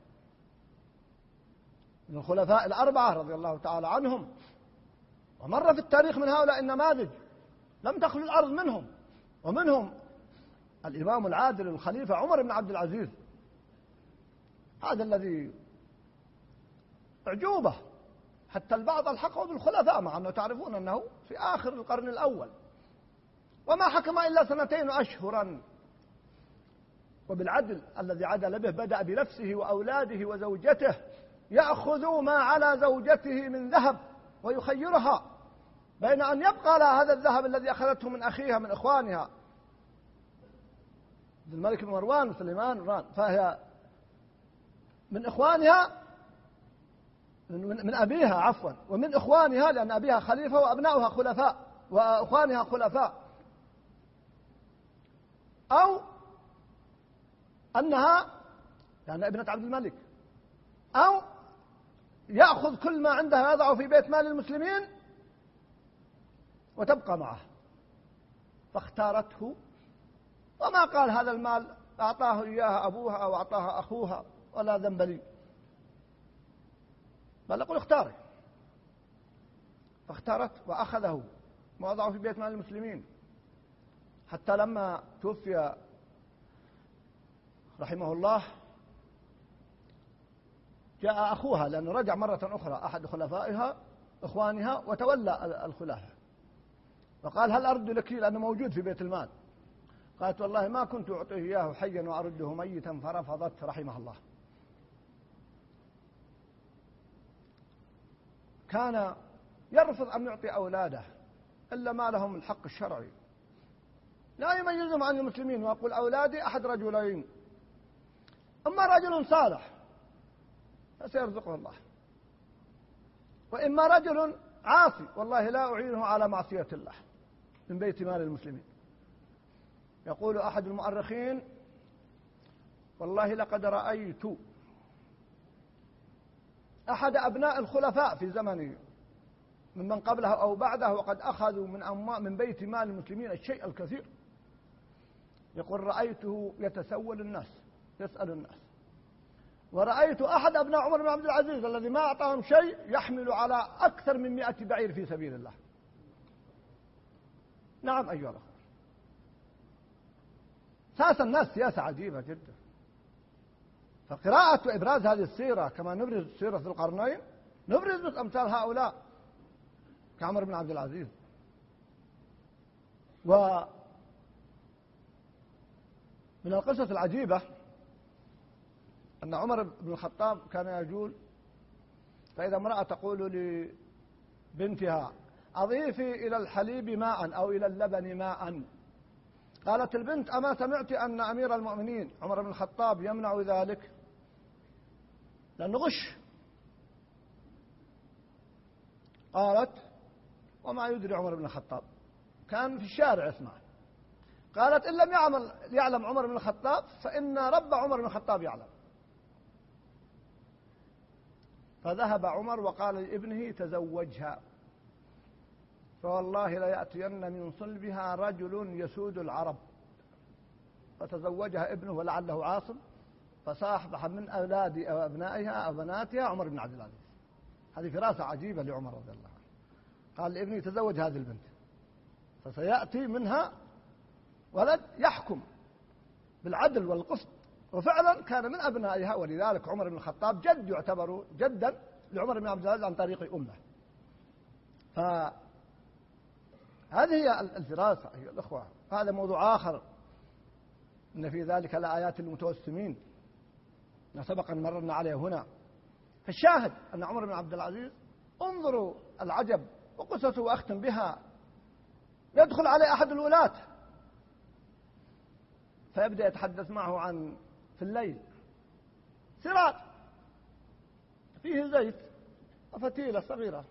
من الخلفاء الأربعة رضي الله تعالى عنهم، ومر في التاريخ من هؤلاء النماذج لم تخلو الأرض منهم. ومنهم الإمام العادل الخليفة عمر بن عبد العزيز، هذا الذي أعجوبة حتى البعض الحقوا بالخلفاء، مع أنه تعرفون أنه في آخر القرن الأول، وما حكم إلا 2 أشهرا. وبالعدل الذي عدل به بدأ بنفسه وأولاده وزوجته، يأخذ ما على زوجته من ذهب ويخيرها بين أن يبقى لها هذا الذهب الذي أخذته من أخيها من إخوانها عبد الملك بن مروان وسليمان، فهي من إخوانها من أبيها عفوا، ومن إخوانها لأن أبيها خليفة وأبنائها خلفاء وإخوانها خلفاء، أو أنها يعني ابنة عبد الملك، أو يأخذ كل ما عندها يضعه في بيت مال المسلمين وتبقى معه. فاختارته، وما قال هذا المال أعطاه إياها أبوها أو أعطاها أخوها ولا ذنب لي، بل أقول اختاره. فاختارت وأخذه ووضعه في بيت مال المسلمين، حتى لما توفي رحمه الله جاء أخوها، لأنه رجع مرة أخرى أحد خلفائها إخوانها وتولى الخلافة، فقال: هل أرد لك لأنه موجود في بيت المال؟ قالت: والله ما كنت أعطيه إياه حيا وأرده ميتا، فرفضت رحمه الله. كان يرفض أن يعطي أولاده إلا ما لهم الحق الشرعي، لا يميزهم عن المسلمين، ويقول: أولادي أحد رجلين، أما رجل صالح فسيرزقه الله، وإما رجل عاصي والله لا أعينه على معصية الله من بيت مال المسلمين. يقول أحد المؤرخين: والله لقد رأيت أحد أبناء الخلفاء في زمنه ممن قبله أو بعده وقد أخذوا من بيت مال المسلمين الشيء الكثير. يقول: رأيته يتسول الناس، يسأل الناس. ورأيت أحد أبناء عمر بن عبد العزيز الذي ما أعطاهم شيء يحمل على أكثر من 100 بعير في سبيل الله. نعم أيها الأخوة، ساس الناس سياسة عجيبة جدا. فقراءة وإبراز هذه السيرة كما نبرز سيرة ذي القرنين، نبرز أمثال هؤلاء كعمر بن عبد العزيز. ومن القصص العجيبة أن عمر بن الخطاب كان يجول، فإذا امرأة تقول لبنتها: أضيفي إلى الحليب ماء أو إلى اللبن ماء. قالت البنت: أما سمعت أن أمير المؤمنين عمر بن الخطاب يمنع ذلك؟ لأنه غش. قالت: وما يدري عمر بن الخطاب، كان في الشارع يسمع. قالت إن لم يعلم عمر بن الخطاب فإن رب عمر بن الخطاب يعلم. فذهب عمر وقال لابنه تزوجها، فوالله ليأتين من صلبها رجل يسود العرب. فتزوجها ابنه ولعله عاصم، فصاحبها من أولاد أو أبنائها أو بناتها عمر بن عبد العزيز. هذه فراسة عجيبة لعمر رضي الله عنه. قال لابنه تزوج هذه البنت فسيأتي منها ولد يحكم بالعدل والقسط. وفعلا كان من أبنائها، ولذلك عمر بن الخطاب جد يعتبر جدا لعمر بن عبد العزيز عن طريق أمه. فهذه هي الفراسة أيها الأخوة. هذا موضوع آخر، إن في ذلك لآيات للمتوسمين سبق أن مررنا عليه هنا. فالشاهد أن عمر بن عبد العزيز، انظروا العجب وقصته وأختم بها. يدخل عليه أحد الولاة فيبدأ يتحدث معه عن في الليل سراج فيه زيت وفتيلة صغيرة،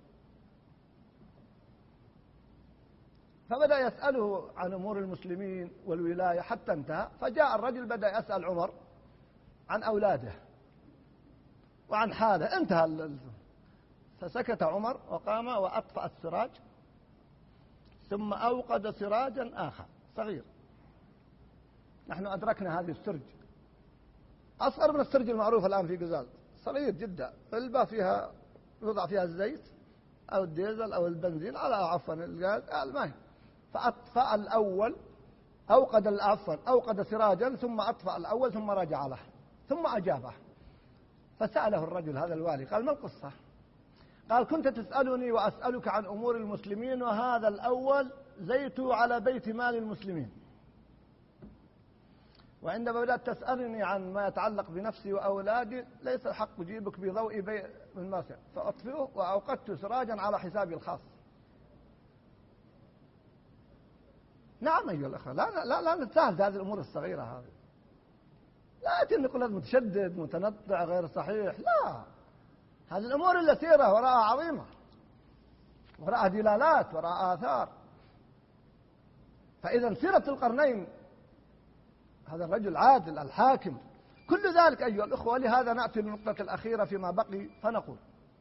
فبدأ يسأله عن أمور المسلمين والولاية حتى انتهى. فجاء الرجل بدأ يسأل عمر عن أولاده وعن حاله، انتهى. فسكت عمر وقام وأطفأ السراج، ثم أوقد سراجا آخر صغير. نحن أدركنا هذه السرج أصغر من السرج المعروف الآن في قزاز، صغير جدا، علبة فيها يوضع فيها الزيت أو الديزل أو البنزين على عفوا الغاز الماء. فأطفأ الأول، أوقد سراجا ثم أطفأ الأول ثم رجع له ثم أجابه. فسأله الرجل هذا الوالي قال ما القصة؟ قال كنت تسألني وأسألك عن أمور المسلمين، وهذا الأول زيت على بيت مال المسلمين، وعندما بدأت تسألني عن ما يتعلق بنفسي وأولادي ليس الحق أجيبك بضوء من ماسع، فأطفئه وأوقدت سراجا على حسابي الخاص. نعم أيها الأخوة، لا نتساهل هذه الأمور الصغيرة هذه. لا يتم نقول هذا متشدد متنطع غير صحيح، لا، هذه الأمور اليسيرة وراءها عظيمة، وراءها دلالات، وراءها آثار. فإذا سيرة القرنين، هذا الرجل عادل الحاكم، كل ذلك أيها الأخوة. لهذا نأتي للنقطة الأخيرة فيما بقي فنقول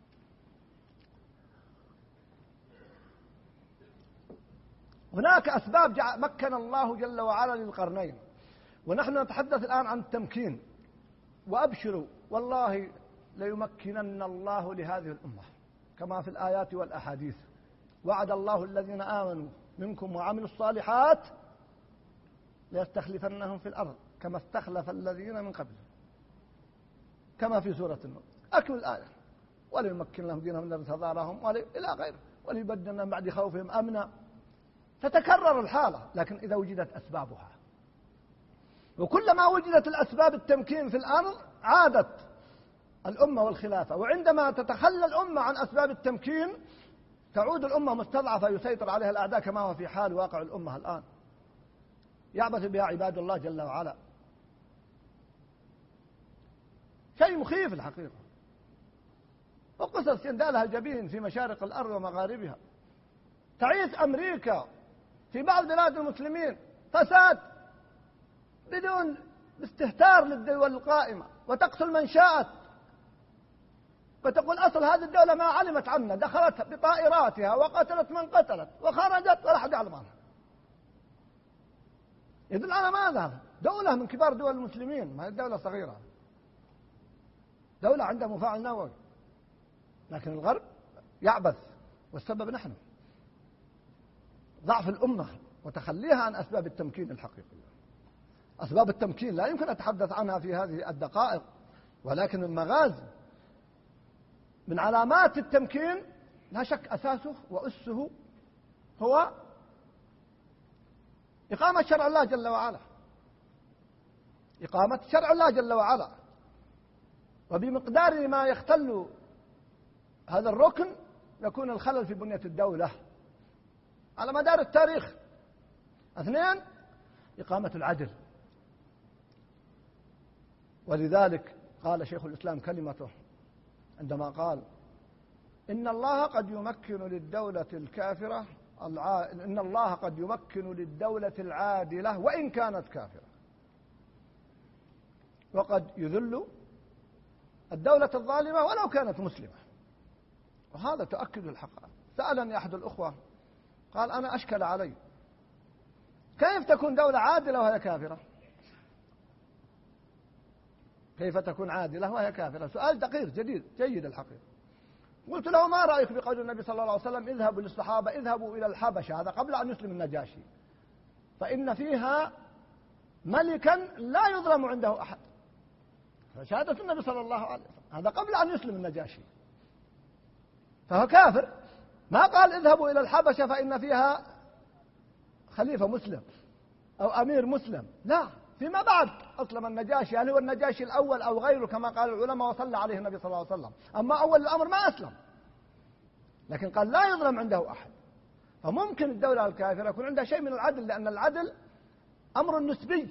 هناك أسباب مكن الله جل وعلا للقرنين، ونحن نتحدث الآن عن التمكين. وأبشروا والله ليمكنن الله لهذه الأمة كما في الآيات والأحاديث. وعد الله الذين آمنوا منكم وعملوا الصالحات ليستخلفنهم في الأرض كما استخلف الذين من قبلهم، كما في سورة النور. أكمل الآية: وليمكن لهم دينهم الذي ارتضى لهم إلى غيره وليبدلن من بعد خوفهم أمنا. تتكرر الحالة، لكن إذا وجدت أسبابها، وكلما وجدت الأسباب التمكين في الأرض عادت الأمة والخلافة. وعندما تتخلى الأمة عن أسباب التمكين تعود الأمة مستضعفة يسيطر عليها الأعداء، كما هو في حال واقع الأمة الآن. يعبث بها عباد الله جل وعلا. شيء مخيف الحقيقة. وقصص يندالها الجبين في مشارق الأرض ومغاربها. تعيش أمريكا في بعض بلاد المسلمين فساد بدون استهتار للدول القائمة، وتقتل من شاءت، وتقول أصل هذه الدولة ما علمت عنا، دخلت بطائراتها وقتلت من قتلت وخرجت ولا أحد يعلم عنها. يدل على ماذا؟ دولة من كبار دول المسلمين، ما هي دولة صغيرة، دولة عندها مفاعل نووي، لكن الغرب يعبث، والسبب نحن، ضعف الأمة وتخليها عن أسباب التمكين الحقيقية. أسباب التمكين لا يمكن أتحدث عنها في هذه الدقائق، ولكن المغازي من علامات التمكين لا شك أساسه وأسه هو إقامة شرع الله جل وعلا، إقامة شرع الله جل وعلا. وبمقدار ما يختل هذا الركن يكون الخلل في بنية الدولة على مدار التاريخ. 2، إقامة العدل. ولذلك قال شيخ الإسلام كلمته عندما قال: إن الله قد يمكن للدولة الكافرة إن الله قد يمكن للدولة العادلة وإن كانت كافرة، وقد يذل الدولة الظالمة ولو كانت مسلمة، وهذا تؤكد الحقائق. سألني أحد الأخوة قال أنا أشكل علي كيف تكون دولة عادلة وهي كافرة؟ كيف تكون عادلة وهي كافرة؟ سؤال دقيق جيد الحقيقة. قلت له ما رأيك بقول النبي صلى الله عليه وسلم اذهبوا للصحابة اذهبوا إلى الحبشة، هذا قبل أن يسلم النجاشي، فإن فيها ملكا لا يظلم عنده أحد. فشهادة النبي صلى الله عليه وسلم هذا قبل أن يسلم النجاشي، فهو كافر. ما قال اذهبوا إلى الحبشة فإن فيها خليفة مسلم أو أمير مسلم، لا، فيما بعد أسلم النجاشي، يعني هو النجاشي الأول أو غيره كما قال العلماء وصلى عليه النبي صلى الله عليه وسلم، أما أول الأمر ما أسلم، لكن قال لا يظلم عنده أحد. فممكن الدولة الكافرة يكون عندها شيء من العدل، لأن العدل أمر نسبي،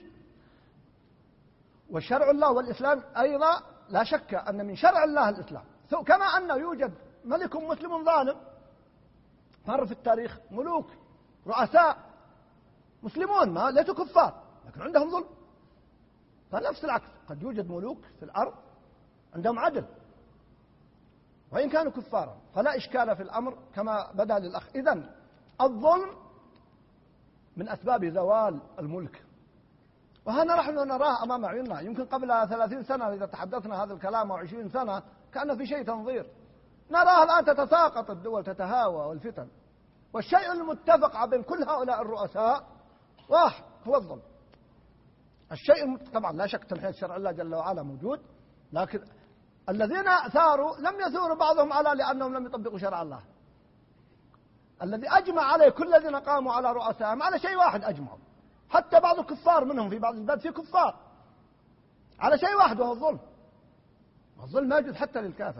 والشرع الله والإسلام أيضا لا شك أن من شرع الله الإسلام، كما أنه يوجد ملك مسلم ظالم، مر في التاريخ ملوك رؤساء مسلمون ما ليسوا كفار لكن عندهم ظلم، فنفس العكس قد يوجد ملوك في الأرض عندهم عدل وإن كانوا كفارا، فلا إشكال في الأمر كما بدأ للأخ. إذن الظلم من أسباب زوال الملك، وهذا نحن نراه أمام عيوننا. يمكن قبل 30 سنة إذا تحدثنا هذا الكلام أو 20 سنة كان في شيء تنظير، نراه الآن تتساقط الدول تتهاوى والفتن، والشيء المتفق بين كل هؤلاء الرؤساء واحد هو الظلم. الشيء طبعا لا شك تنحية شرع الله جل وعلا موجود، لكن الذين ثاروا لم يثوروا بعضهم على لأنهم لم يطبقوا شرع الله. الذي أجمع عليه كل الذين قاموا على رؤسائهم على شيء واحد أجمعوا، حتى بعض الكفار منهم في بعض البلاد في كفار على شيء واحد وهو الظلم. الظلم ما يجوز حتى للكافر،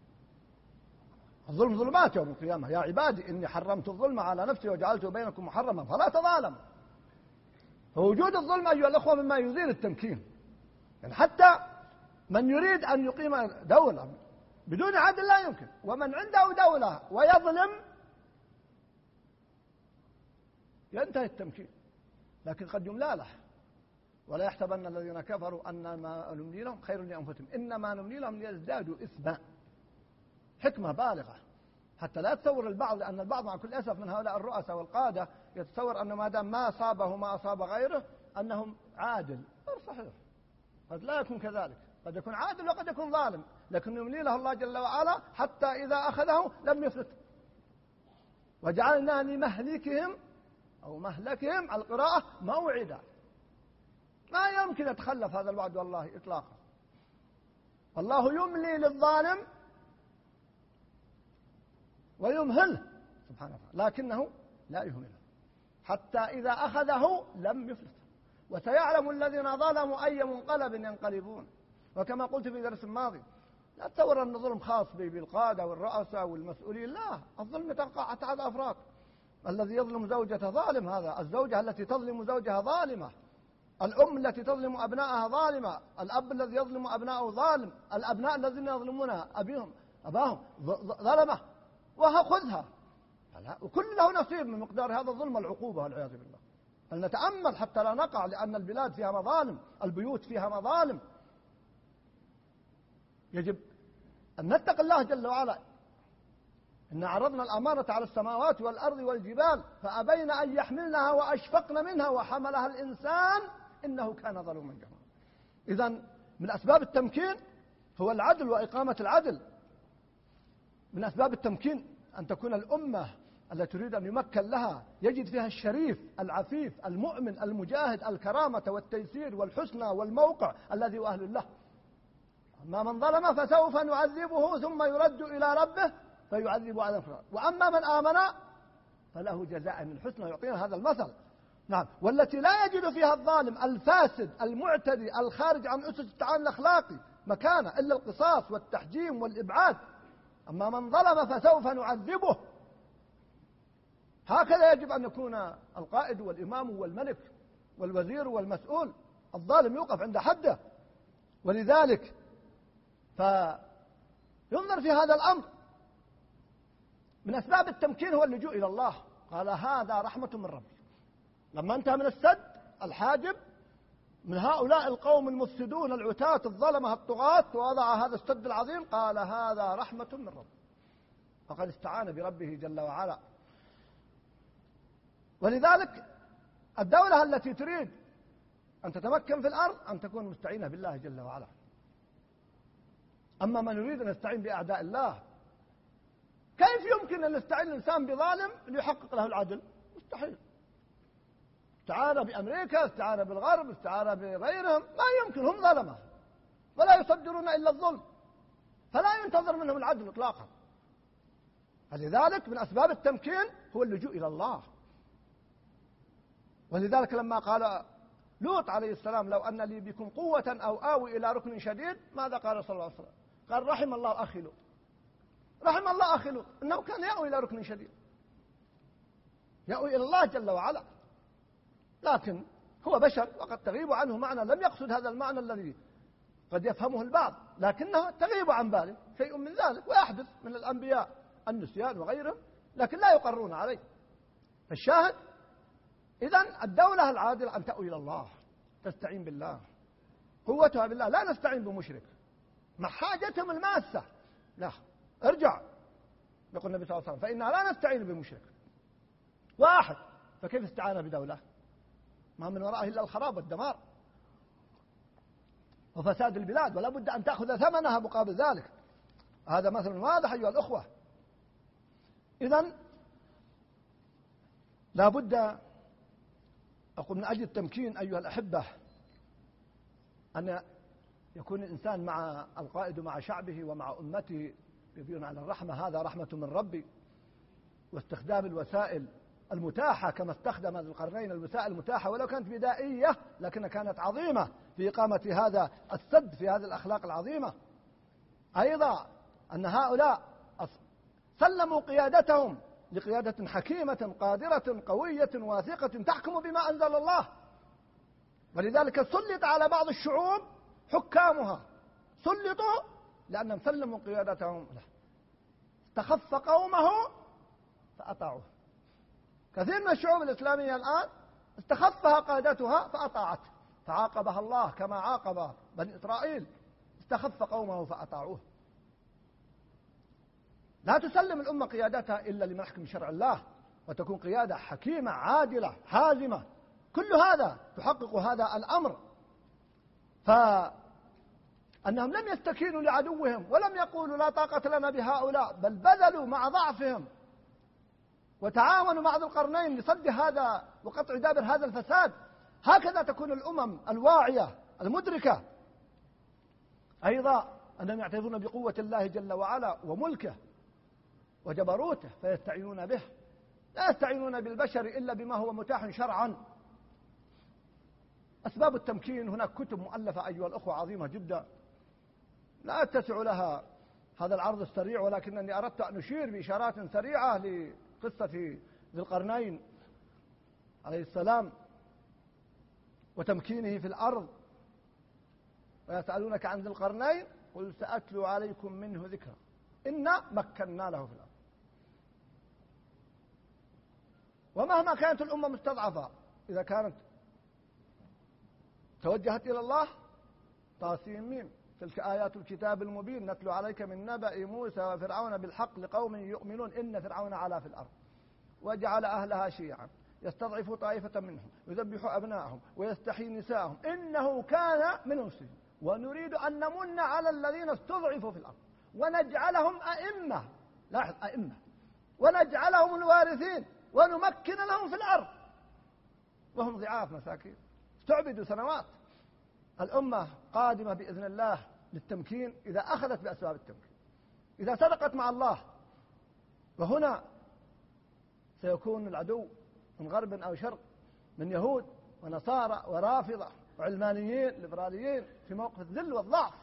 الظلم ظلمات يوم القيامة. يا عبادي إني حرمت الظلم على نفسي وجعلته بينكم محرما فلا تظالموا. فوجود الظلم أيها الأخوة مما يزيل التمكين، يعني حتى من يريد أن يقيم دولة بدون عدل لا يمكن، ومن عنده دولة ويظلم ينتهي التمكين. لكن قد يملى له، ولا يحسبن الذين كفروا أن ما نملي لهم خير لأنفسهم إنما نملي لهم ليزدادوا إثما. حكمة بالغة، حتى لا يتصور البعض، لأن البعض مع كل أسف من هؤلاء الرؤساء والقادة يتصور أن ما دام ما أصابه ما أصاب غيره أنهم عادل. غير صحيح، قد لا يكون كذلك، قد يكون عادل وقد يكون ظالم، لكن يملي له الله جل وعلا حتى إذا أخذه لم يفلت. وجعلنا لمهلكهم أو مهلكهم على القراءة موعدا، ما يمكن يتخلف هذا الوعد والله إطلاقا. الله يملي للظالم ويمهله سبحانه وتعالى، لكنه لا يهمله حتى إذا أخذه لم يفلت. وسيعلم الذين ظلموا أي منقلب ينقلبون. وكما قلت في درس الماضي لا تصور أن الظلم خاص بالقادة والرؤساء والمسؤولين، لا، الظلم تقع حتى على الأفراد. الذي يظلم زوجته ظالم، هذا الزوجة التي تظلم زوجها ظالمة، الأم التي تظلم أبنائها ظالمة، الأب الذي يظلم أبنائه ظالم، الأبناء الذين يظلمون أباهم ظلمة، وخذها، وكل له نصيب من مقدار هذا الظلم والعقوبة والعياذ بالله. فلنتأمل حتى لا نقع، لأن البلاد فيها مظالم، البيوت فيها مظالم. يجب أن نتقي الله جل وعلا. إن عرضنا الأمانة على السماوات والأرض والجبال فأبين أن يحملنها وأشفقن منها وحملها الإنسان إنه كان ظلوما جهولا. إذن من أسباب التمكين هو العدل وإقامة العدل. من أسباب التمكين أن تكون الأمة التي تريد أن يمكن لها يجد فيها الشريف العفيف المؤمن المجاهد الكرامة والتيسير والحسنى والموقع الذي هو أهل له. أما من ظلم فسوف نعذبه ثم يرد إلى ربه فيعذب عذابا شديدا، وأما من آمن فله جزاء من الحسنى. يعطينا هذا المثل. نعم، والتي لا يجد فيها الظالم الفاسد المعتدي الخارج عن أسس التعامل الأخلاقي مكانه إلا القصاص والتحجيم والإبعاد. أما من ظلم فسوف نعذبه. هكذا يجب أن يكون القائد والإمام والملك والوزير والمسؤول. الظالم يوقف عند حده. ولذلك فينظر في هذا الأمر من أسباب التمكين هو اللجوء إلى الله. قال هذا رحمة من ربي. لما انتهى من السد الحاجب من هؤلاء القوم المفسدون العتاة الظلمة الطغاة ووضع هذا السد العظيم، قال هذا رحمة من ربي، فقد استعان بربه جل وعلا. ولذلك الدولة التي تريد أن تتمكن في الأرض أن تكون مستعينة بالله جل وعلا. أما من يريد أن يستعين بأعداء الله، كيف يمكن أن يستعين الإنسان بظالم ليحقق له العدل؟ مستحيل. استعانة بأمريكا، استعانة بالغرب، استعانة بغيرهم، ما يمكن، هم ظلمة ولا يصدرون إلا الظلم، فلا ينتظر منهم العدل إطلاقا. فلذلك من أسباب التمكين هو اللجوء إلى الله. ولذلك لما قال لوط عليه السلام لو أن لي بكم قوة أو آوي إلى ركن شديد، ماذا قال صلى الله عليه وسلم؟ قال رحم الله أخي لوط، رحم الله أخي لوط، إنه كان يأوي إلى ركن شديد، يأوي إلى الله جل وعلا. لكن هو بشر وقد تغيب عنه معنى، لم يقصد هذا المعنى الذي قد يفهمه البعض، لكنه تغيب عن باله شيء من ذلك، ويحدث من الأنبياء النسيان وغيرهم، لكن لا يقرون عليه. فالشاهد إذن الدولة العادلة أن تأوي إلى الله، تستعين بالله، قوتها بالله، لا نستعين بمشرك مع حاجتهم الماسة، لا، ارجع، يقول النبي صلى الله عليه وسلم فإننا لا نستعين بمشرك واحد، فكيف استعان بدولة؟ ما من ورائه إلا الخراب والدمار وفساد البلاد، ولا بد أن تأخذ ثمنها مقابل ذلك. هذا مثل واضح أيها الأخوة. إذن لا بد، أقول من أجل التمكين أيها الأحبة، أن يكون الإنسان مع القائد ومع شعبه ومع أمته يبين على الرحمة، هذا رحمة من ربي، واستخدام الوسائل المتاحة كما استخدم ذو القرنين الوسائل المتاحة ولو كانت بدائية لكنها كانت عظيمة في إقامة هذا السد في هذه الأخلاق العظيمة. أيضا أن هؤلاء سلموا قيادتهم لقيادة حكيمة قادرة قوية واثقة تحكم بما أنزل الله، ولذلك سلط على بعض الشعوب حكامها، سلطوا لأنهم سلموا قيادتهم له، استخف قومه فأطاعوه. كثير من الشعوب الإسلامية الآن استخفها قادتها فأطاعته، فعاقبها الله كما عاقب بني إسرائيل، استخف قومه فأطاعوه. لا تسلم الأمة قيادتها إلا لمن يحكم شرع الله، وتكون قيادة حكيمة عادلة حازمة، كل هذا تحقق هذا الأمر. فأنهم لم يستكينوا لعدوهم ولم يقولوا لا طاقة لنا بهؤلاء، بل بذلوا مع ضعفهم وتعاونوا مع ذو القرنين لصد هذا وقطع دابر هذا الفساد. هكذا تكون الأمم الواعية المدركة. أيضا أنهم يعترفون بقوة الله جل وعلا وملكه وجبروته فيستعينون به، لا يستعينون بالبشر إلا بما هو متاح شرعا. أسباب التمكين هناك كتب مؤلفة أيها الأخوة عظيمة جدا، لا أتسع لها هذا العرض السريع، ولكنني أردت أن أشير بإشارات سريعة لقصة ذي القرنين عليه السلام وتمكينه في الأرض. ويسألونك عن ذي القرنين قل سأتلو عليكم منه ذكرا إنا مكنا له في الأرض. ومهما كانت الأمة مستضعفة إذا كانت توجهت إلى الله، طاسين ميم تلك آيات الكتاب المبين نتلو عليك من نبأ موسى وفرعون بالحق لقوم يؤمنون إن فرعون علا في الأرض وجعل أهلها شيعا يستضعف طائفة منهم يذبح أبناءهم ويستحيي نساءهم إنه كان من المفسدين ونريد أن نمن على الذين استضعفوا في الأرض ونجعلهم أئمة، لاحظ أئمة، ونجعلهم الوارثين ونمكن لهم في الأرض وهم ضعاف مساكين استعبدوا سنوات. الأمة قادمة بإذن الله للتمكين إذا أخذت بأسباب التمكين، إذا صدقت مع الله. وهنا سيكون العدو من غرب أو شرق، من يهود ونصارى ورافضة وعلمانيين ليبراليين في موقف الذل والضعف.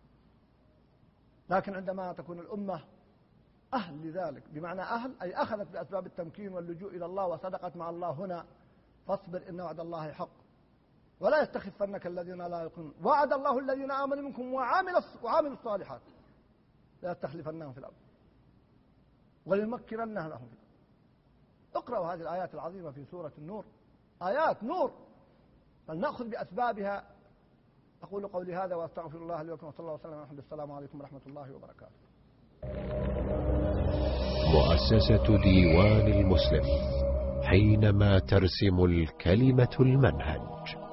لكن عندما تكون الأمة أهل لذلك، بمعنى أهل أي أخذت بأسباب التمكين واللجوء إلى الله وصدقت مع الله، هنا فاصبر إن وعد الله حق ولا يستخفنك الذين لا يؤمنون وعد الله الذين آمنوا منكم وعاملوا الصالحات لا يستخلفنهم في الأرض ولنمكننها لهم. اقرأوا هذه الآيات العظيمة في سورة النور، آيات نور، فلنأخذ بأسبابها. أقول قولي هذا وأستغفر الله لي ولكم، وصلى الله وسلم على محمد. السلام عليكم ورحمة الله وبركاته. مؤسسة ديوان المسلمين حينما ترسم الكلمة المنهج.